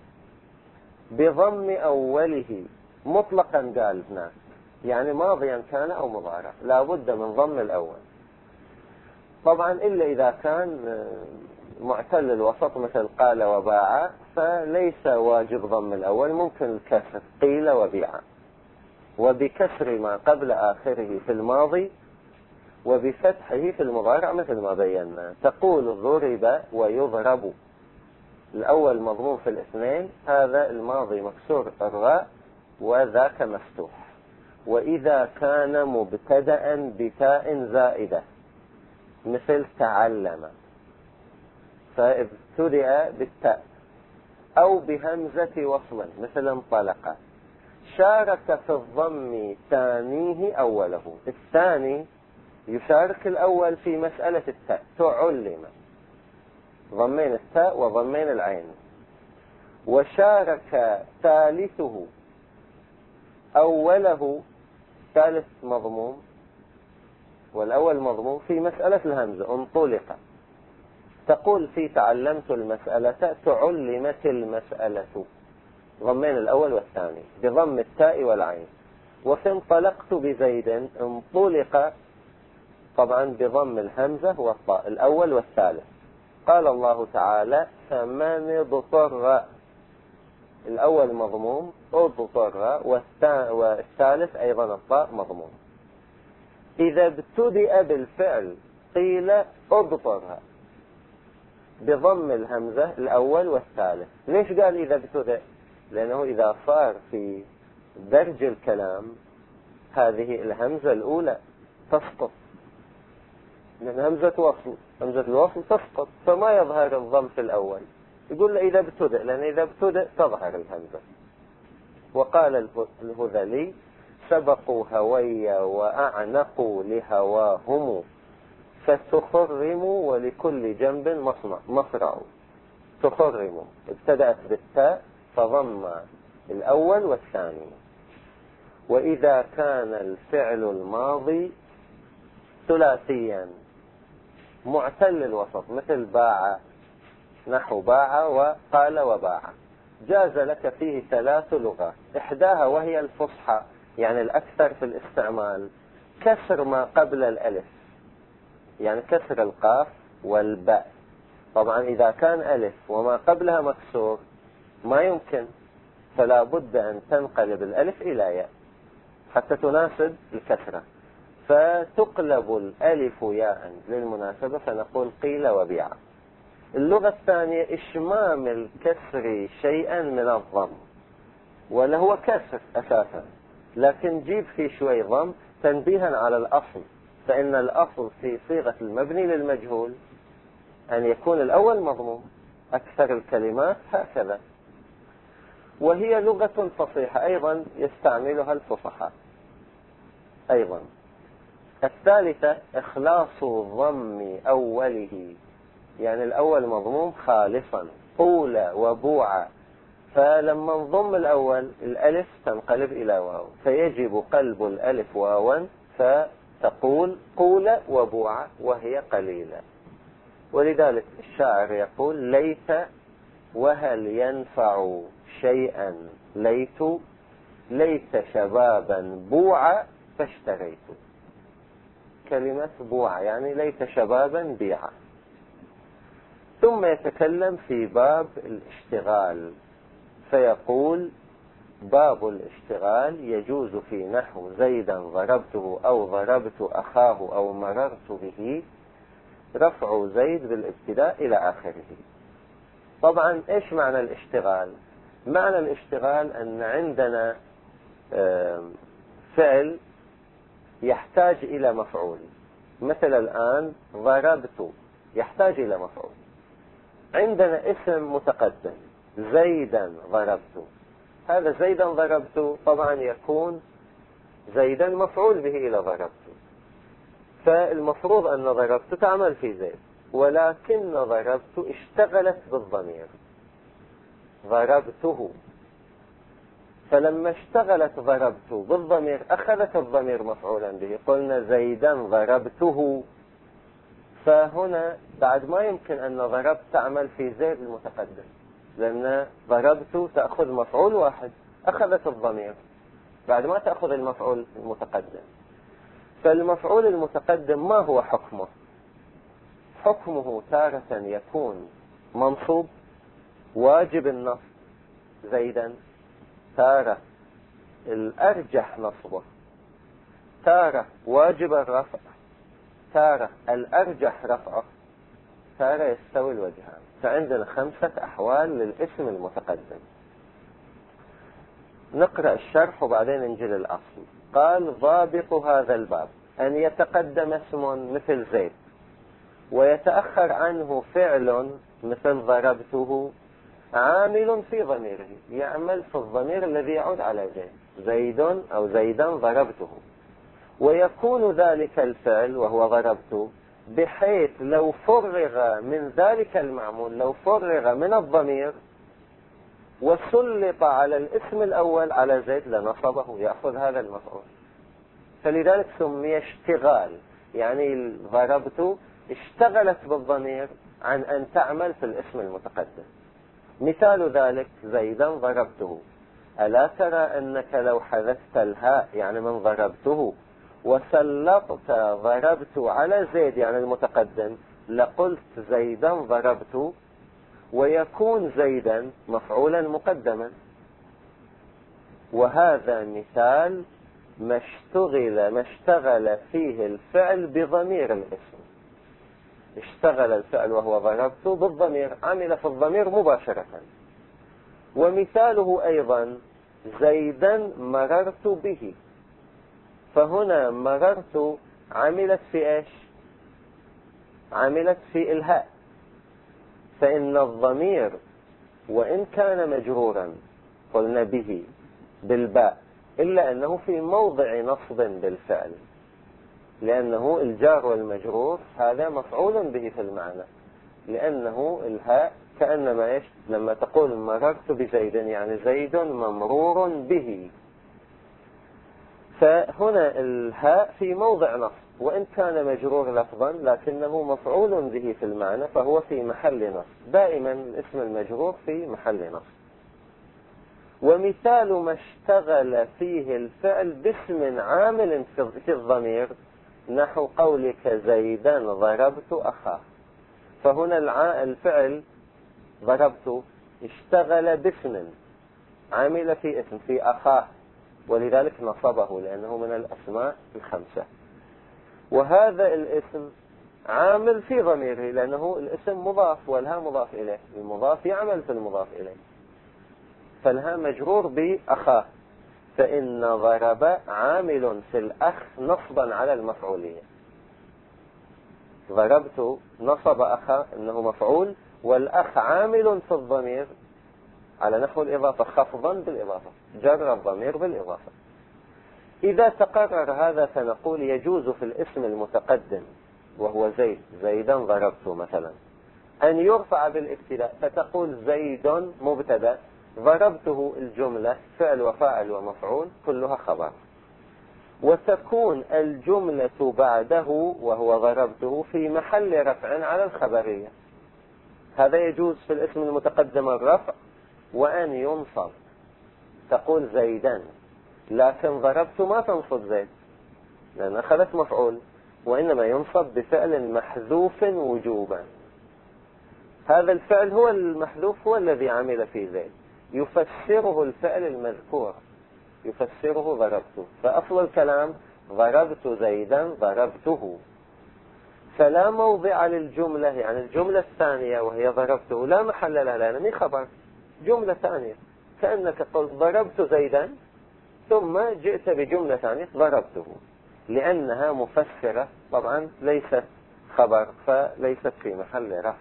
بضم أوله مطلقا. قال هناك يعني ماضيا كان أو مضارع، لا بد من ضم الأول طبعا، إلا إذا كان معتل الوسط مثل قال وباع، فليس واجب ضم الأول، ممكن الكسر قيل وبيع، وبكسر ما قبل آخره في الماضي وبفتحه في المضارع مثل ما بينا. تقول ضرب ويضرب، الأول مضموم في الاثنين، هذا الماضي مكسور الراء وذاك مفتوح. وإذا كان مبتدأ بتاء زائدة مثل تعلم فابتدأ بالتاء، أو بهمزة وصل مثل انطلق. شارك في الضم ثانيه أوله، الثاني يشارك الأول في مسألة التاء، تعلم، ضمين التاء وضمين العين. وشارك ثالثه أوله، ثالث مضموم والأول مضموم في مسألة الهمزة انطلق. تقول في تعلمت المسألة تعلمت المسألة، ضمين الأول والثاني بضم التاء والعين. وفي انطلقت بزيد انطلق طبعا بضم الهمزة والطاء الأول والثالث. قال الله تعالى فمن اضطر، الأول مضموم اضطر والثالث أيضا الطاء مضموم. إذا ابتدأ بالفعل قيل اضطر بضم الهمزة الأول والثالث. ليش قال إذا ابتدأ؟ لأنه إذا صار في درج الكلام هذه الهمزة الأولى تسقط، لأن همزة الوصل تسقط، فما يظهر الضم في الأول. يقول له إذا ابتدأ، لأن إذا ابتدأ تظهر الهمزة. وقال الهذلي سبقوا هوي وأعنقوا لهواهم فتخرموا ولكل جنب مصرع. تخرموا ابتدأت بالتاء فضم الأول والثاني. وإذا كان الفعل الماضي ثلاثيا معتل الوسط مثل باع، نحو باع وقال وباع، جاز لك فيه 3 لغات. إحداها وهي الفصحى يعني الأكثر في الاستعمال، كسر ما قبل الألف، يعني كسر القاف والباء. طبعا إذا كان ألف وما قبلها مكسور ما يمكن، فلا بد أن تنقلب الألف إلى ياء حتى تناسب الكسرة. فتقلب الألف ياء للمناسبة، فنقول قيل وبيع. اللغة الثانية إشمام الكسر شيئا من الضم، ولا هو كسر أساسا، لكن جيب فيه شوي ضم تنبيها على الأصل، فإن الأصل في صيغة المبني للمجهول أن يكون الأول مضموم، أكثر الكلمات هكذا. وهي لغة فصيحة أيضا يستعملها الفصحاء أيضا. الثالثة إخلاص ضم أوله، يعني الأول مضموم خالصا، قول وبوع، فلما نضم الأول الألف تنقلب إلى واو، فيجب قلب الألف واوا، فتقول قول وبوع وهي قليلة. ولذلك الشاعر يقول ليت وهل ينفع شيئا ليت شبابا بوع فاشتريت. كلمة بوع يعني ليت شبابا بيع. ثم يتكلم في باب الاشتغال، فيقول باب الاشتغال يجوز في نحو زيدا ضربته أو ضربت أخاه أو مررت به رفع زيد بالابتداء إلى آخره. طبعا إيش معنى الاشتغال؟ معنى الاشتغال أن عندنا فعل يحتاج إلى مفعول، مثل الآن ضربت يحتاج إلى مفعول. عندنا اسم متقدم زيدا ضربت، هذا زيدا ضربت طبعا يكون زيدا مفعول به إلى ضربت، فالمفروض أن ضربت تعمل في زيد، ولكن ضربت اشتغلت بالضمير ضربته، فلما اشتغلت ضربت بالضمير أخذت الضمير مفعولا به، قلنا زيدا ضربته. فهنا بعد ما يمكن أن ضربت تعمل في زيد المتقدم، لأن ضربت تأخذ مفعول واحد، أخذت الضمير بعد ما تأخذ المفعول المتقدم. فالمفعول المتقدم ما هو حكمه؟ حكمه تارة يكون منصوب واجب النصب زيدا، تارة الأرجح نصبه، تارة واجب الرفع، تارة الأرجح رفعه، تارة يستوي الوجهان. فعندنا 5 أحوال للاسم المتقدم. نقرأ الشرح وبعدين نجي للأصل. قال ضابط هذا الباب أن يتقدم اسم مثل زيد ويتأخر عنه فعل مثل ضربته عامل في ضميره، يعمل في الضمير الذي يعود على زيد، زيد أو زيدا ضربته، ويكون ذلك الفعل وهو ضربته بحيث لو فرغ من ذلك المعمول، لو فرغ من الضمير وسلط على الاسم الأول على زيد لنصبه، يأخذ هذا المفعول. فلذلك سمي اشتغال، يعني ضربت اشتغلت بالضمير عن أن تعمل في الاسم المتقدم. مثال ذلك زيدا ضربته، ألا ترى أنك لو حذفت الهاء يعني من ضربته وسلطت ضربت على زيد يعني المتقدم لقلت زيدا ضربت، ويكون زيدا مفعولا مقدما. وهذا مثال ما اشتغل فيه الفعل بضمير الاسم. اشتغل الفعل وهو ضربت بالضمير، عمل في الضمير مباشرة. ومثاله أيضا زيدا مررت به، فهنا مررت عملت في ايش؟ عملت في الهاء، فإن الضمير وإن كان مجرورا قلنا به بالباء إلا أنه في موضع نصب بالفعل، لأنه الجار والمجرور هذا مفعول به في المعنى، لأنه الهاء كأنما ايش؟ لما تقول مررت بزيد يعني زيد ممرور به، فهنا الهاء في موضع نصب، وإن كان مجرور لفظا لكنه مفعول به في المعنى، فهو في محل نصب. دائما الاسم المجرور في محل نصب. ومثال ما اشتغل فيه الفعل باسم عامل في الضمير نحو قولك زيدا ضربت أخاه، فهنا الفعل ضربت اشتغل باسم عامل في اسم في أخاه، ولذلك نصبه لأنه من الأسماء 5. وهذا الاسم عامل في ضميره، لأنه الاسم مضاف والها مضاف إليه، المضاف يعمل في المضاف إليه، فالها مجرور بأخاه، فإن ضرب عامل في الأخ نصبا على المفعولية. ضربت نصب أخا أنه مفعول، والأخ عامل في الضمير على نحو الإضافة خفضا بالإضافة، جر الضمير بالإضافة. إذا تقرر هذا فنقول يجوز في الاسم المتقدم وهو زيد، زيدا ضربت مثلا، أن يرفع بالابتداء، فتقول زيد مبتدأ، ضربته الجملة فعل وفاعل ومفعول كلها خبر، وتكون الجملة بعده وهو ضربته في محل رفع على الخبرية. هذا يجوز في الاسم المتقدم الرفع وأن ينصب، تقول زيدا، لكن ضربت ما تنصب زيد لأن أخذت مفعول، وإنما ينصب بفعل محذوف وجوبا. هذا الفعل هو المحذوف هو الذي عمل في زيد، يفسره الفعل المذكور، يفسره ضربته، فأصل الكلام ضربت زيدا ضربته، فلا موضع للجملة، يعني الجملة الثانية وهي ضربته لا محل لها لأنني خبر جملة ثانية، كأنك قلت ضربت زيدا ثم جئت بجملة ثانية ضربته، لأنها مفسرة طبعا ليست خبر فليست في محل رفع.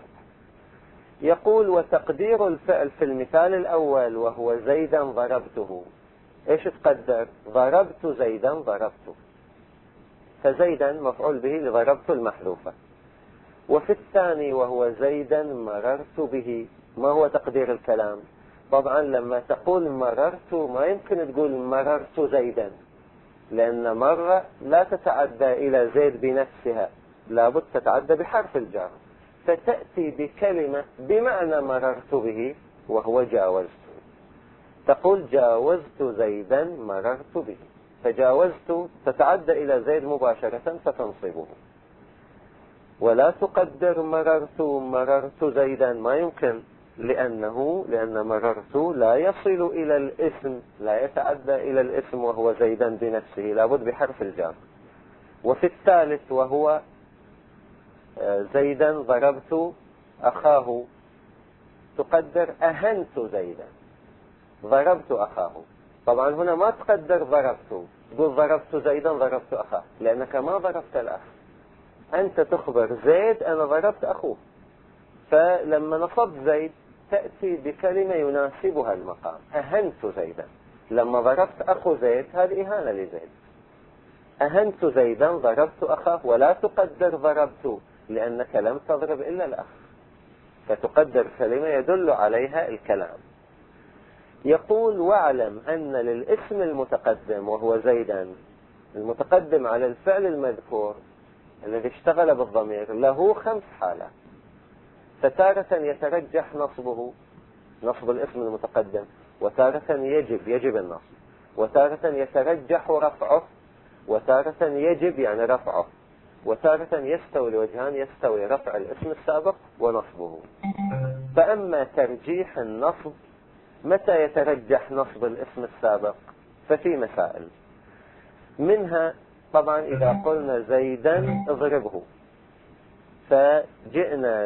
يقول وتقدير الفعل في المثال الأول وهو زيدا ضربته، ايش تقدر؟ ضربت زيدا ضربته، فزيدا مفعول به لضربت المحذوفة. وفي الثاني وهو زيدا مررت به، ما هو تقدير الكلام؟ طبعا لما تقول مررت ما يمكن تقول مررت زيدا، لأن مرة لا تتعدى إلى زيد بنفسها، لابد تتعدى بحرف الجر، فتأتي بكلمة بمعنى مررت به وهو جاوزت، تقول جاوزت زيدا مررت به، فجاوزت تتعدى إلى زيد مباشرة فتنصبه. ولا تقدر مررت زيدا، ما يمكن، لأن مررت لا يصل إلى الاسم، لا يتعدى إلى الاسم وهو زيدا بنفسه، لابد بحرف الجر. وفي الثالث وهو زيدا ضربت أخاه، تقدر أهنت زيدا ضربت أخاه، طبعا هنا ما تقدر ضربت، تقول ضربت زيدا ضربت أخاه، لأنك ما ضربت الأخ، أنت تخبر زيد أنا ضربت أخوه، فلما نصبت زيد تأتي بكلمة يناسبها المقام، أهنت زيدا، لما ضربت أخو زيد هذه إهانة لزيد، أهنت زيدا ضربت أخاه، ولا تقدر ضربت لأنك لم تضرب إلا الأخ، فتقدر كلمة يدل عليها الكلام. يقول واعلم أن للاسم المتقدم وهو زيدا، المتقدم على الفعل المذكور الذي اشتغل بالضمير، له 5 حالات، فتارة يترجح نصبه، نصب الاسم المتقدم، وتارة يجب النصب، وتارة يترجح رفعه، وتارة يجب يعني رفعه، وتارة يستوي الوجهان، يستوي رفع الاسم السابق ونصبه. فأما ترجيح النصب، متى يترجح نصب الاسم السابق؟ ففي مسائل، منها طبعا إذا قلنا زيدا اضربه، فجئنا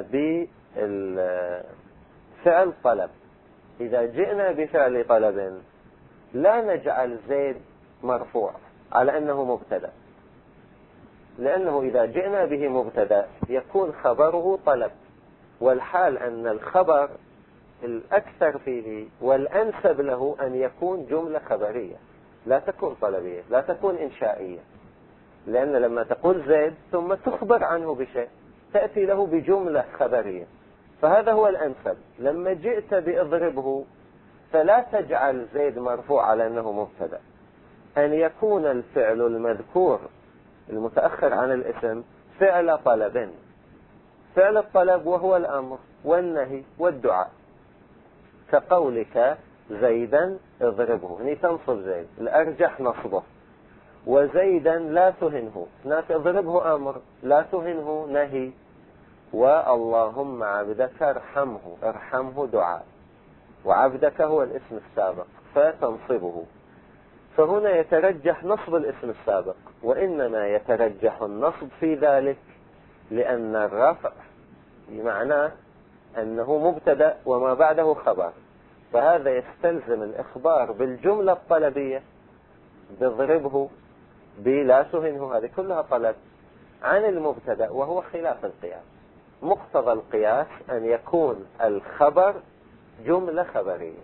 بفعل طلب، إذا جئنا بفعل طلب لا نجعل زيد مرفوع على أنه مبتدأ، لأنه إذا جئنا به مبتدأ يكون خبره طلب، والحال أن الخبر الأكثر فيه والأنسب له أن يكون جملة خبرية، لا تكون طلبية، لا تكون إنشائية، لأن لما تقول زيد ثم تخبر عنه بشيء تأتي له بجملة خبرية، فهذا هو الأنسب. لما جئت بإضربه فلا تجعل زيد مرفوع على أنه مبتدأ، أن يكون الفعل المذكور المتأخر عن الاسم فعل طلب، فعل الطلب وهو الأمر والنهي والدعاء، كقولك زيدا اضربه، هني تنصب زيد، الأرجح نصبه، وزيدا لا تهنه، هناك اضربه أمر، لا تهنه نهي، واللهم عبدك ارحمه دعاء، وعبدك هو الاسم السابق فتنصبه، فهنا يترجح نصب الاسم السابق، وإنما يترجح النصب في ذلك لأن الرفع بمعنى أنه مبتدأ وما بعده خبر، فهذا يستلزم الإخبار بالجملة الطلبية بضربه بلا تهنه، هذه كلها طلب عن المبتدأ، وهو خلاف القياس. مقتضى القياس أن يكون الخبر جملة خبرية،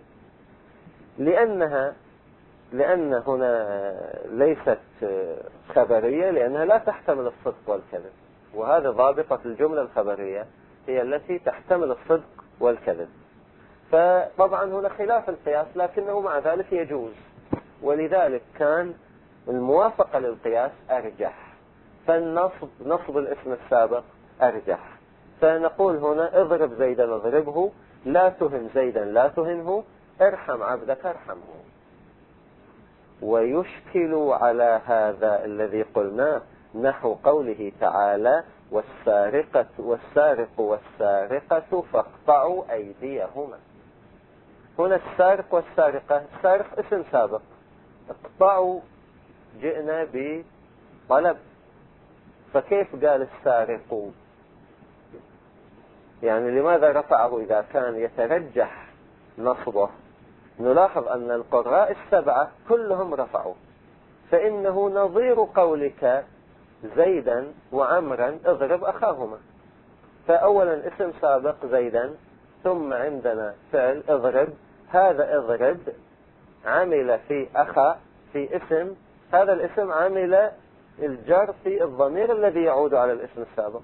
لأن هنا ليست خبرية لأنها لا تحتمل الصدق والكذب، وهذا ضابطة الجملة الخبرية هي التي تحتمل الصدق والكذب. فطبعا هنا خلاف القياس لكنه مع ذلك يجوز، ولذلك كان الموافقة للقياس أرجح، نصب الاسم السابق أرجح. فنقول هنا اضرب زيدا اضربه، لا تهن زيدا لا تهنه، ارحم عبدك ارحمه. ويشكل على هذا الذي قلناه نحو قوله تعالى والسارق والسارقة فاقطعوا أيديهما. هنا السارق والسارقة، السارق اسم سابق، اقطعوا جئنا بطلب، فكيف قال السارق؟ يعني لماذا رفعه إذا كان يترجح نصبه؟ نلاحظ أن القراء السبعة كلهم رفعوا، فإنه نظير قولك زيدا وعمرا اضرب أخاهما. فأولا اسم سابق زيدا، ثم عندنا فعل اضرب، هذا اضرب عمل في أخا في اسم، هذا الاسم عمل الجر في الضمير الذي يعود على الاسم السابق.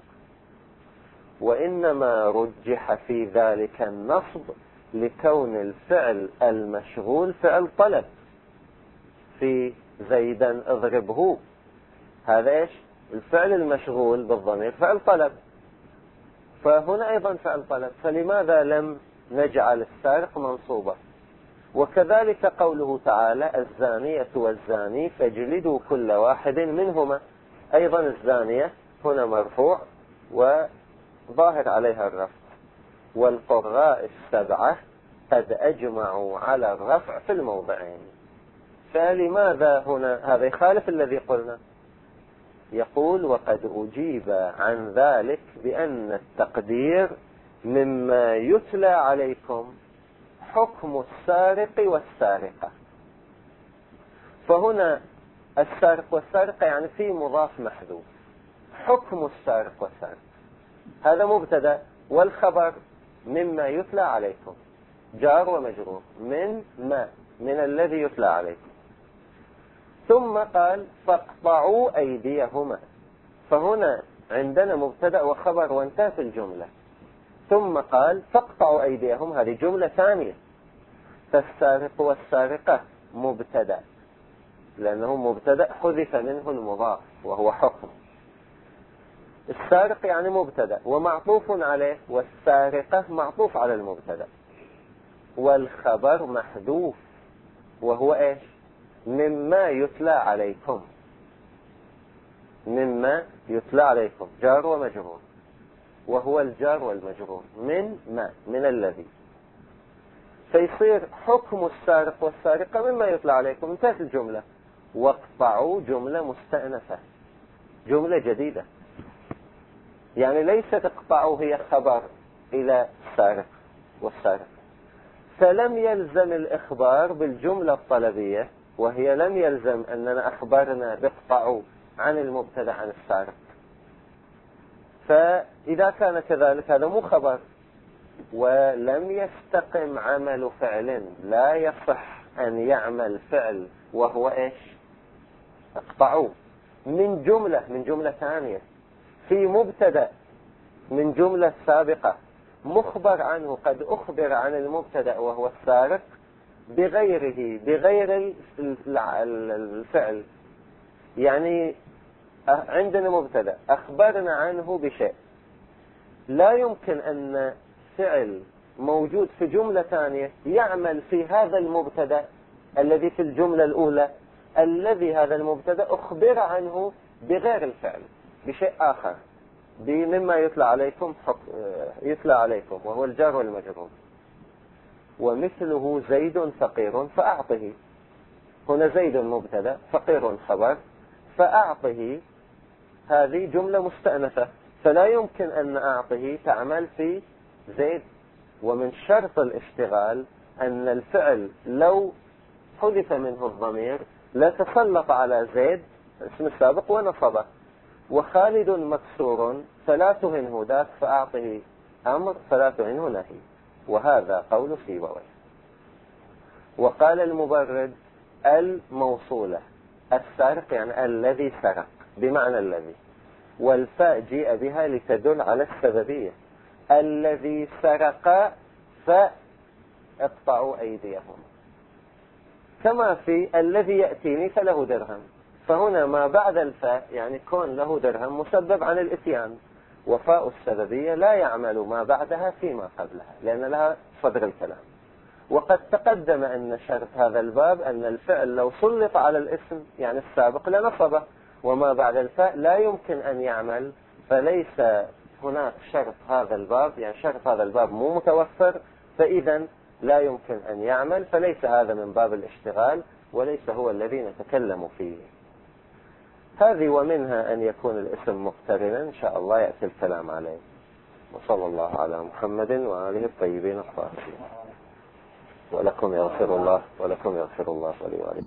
وإنما رجح في ذلك النصب لكون الفعل المشغول فعل طلب، في زيدا اضربه، هذا ايش؟ الفعل المشغول بالضمير فعل طلب، فهنا أيضا فعل طلب، فلماذا لم نجعل السارق منصوبة؟ وكذلك قوله تعالى الزانية والزاني فاجلدوا كل واحد منهما، أيضا الزانية هنا مرفوع وظاهر عليها الرفع، والقراء السبعة قد أجمعوا على الرفع في الموضعين. فلماذا هنا هذا يخالف الذي قلنا؟ يقول وقد أجيب عن ذلك بأن التقدير مما يتلى عليكم حكم السارق والسارقة. فهنا السارق والسارقة يعني في مضاف محذوف، حكم السارق والسارقة هذا مبتدأ، والخبر مما يتلى عليكم جار ومجرور من الذي يتلى عليكم. ثم قال فاقطعوا أيديهما، فهنا عندنا مبتدأ وخبر وانتهت الجملة، ثم قال فاقطعوا أيديهم، هذه جملة ثانية. فالسارق والسارقة مبتدأ، لأنه مبتدأ حذف منه المضاف وهو حكم. السارق يعني مبتدأ ومعطوف عليه، والسارقة معطوف على المبتدأ، والخبر محذوف وهو ايش؟ مما يتلى عليكم، مما يتلى عليكم جار ومجرور، وهو الجار والمجرور من الذي، فيصير حكم السارق والسارقة مما يتلى عليكم، انتهت الجملة. واقطعوا جملة مستأنفة، جملة جديدة، يعني ليست اقطعوا هي خبر إلى السارق والسارق، فلم يلزم الإخبار بالجملة الطلبية، وهي لم يلزم أننا أخبرنا باقطعوا عن المبتدأ عن السارق. فإذا كان كذلك هذا مو خبر، ولم يستقم عمل فعل، لا يصح أن يعمل فعل وهو إيش؟ اقطعوا من جملة ثانية في مبتدأ من جملة سابقة مخبر عنه، قد أخبر عن المبتدأ وهو السارق بغير الفعل. يعني عندنا مبتدأ أخبرنا عنه بشيء، لا يمكن أن فعل موجود في جملة ثانية يعمل في هذا المبتدأ الذي في الجملة الأولى، الذي هذا المبتدأ أخبر عنه بغير الفعل بشيء آخر، مما يتلى عليكم وهو الجار والمجرور. ومثله زيد فقير فأعطه، هنا زيد مبتدأ فقير خبر، فأعطه هذه جملة مستأنفة، فلا يمكن أن أعطه تعمل في زيد. ومن شرط الاشتغال أن الفعل لو حذف منه الضمير لتسلط على زيد اسم السابق ونصبه. وخالد مكسور فلا تهنه ذاك، فأعطه أمر فلا تهنه نهي. وهذا قول سيبويه. وقال المبرد الموصولة السارق يعني الذي سرق بمعنى الذي، والفاء جيء بها لتدل على السببية. الذي سرق فاقطعوا أيديهم، كما في الذي يأتيني فله درهم. فهنا ما بعد الفاء يعني كون له درهم مسبب عن الاتيان، وفاء السببية لا يعمل ما بعدها فيما قبلها لأن لها صدر الكلام. وقد تقدم أن شرط هذا الباب أن الفعل لو سلط على الاسم يعني السابق لنصبه، وما بعد الفاء لا يمكن أن يعمل، فليس هناك شرط هذا الباب، يعني شرط هذا الباب مو متوفر، فإذا لا يمكن أن يعمل، فليس هذا من باب الاشتغال وليس هو الذي نتكلم فيه. هذه ومنها أن يكون الاسم مقترنا، إن شاء الله يأتي الكلام عليه. وصلى الله على محمد وآله الطيبين الطاهرين. ولكم يغفر الله ولي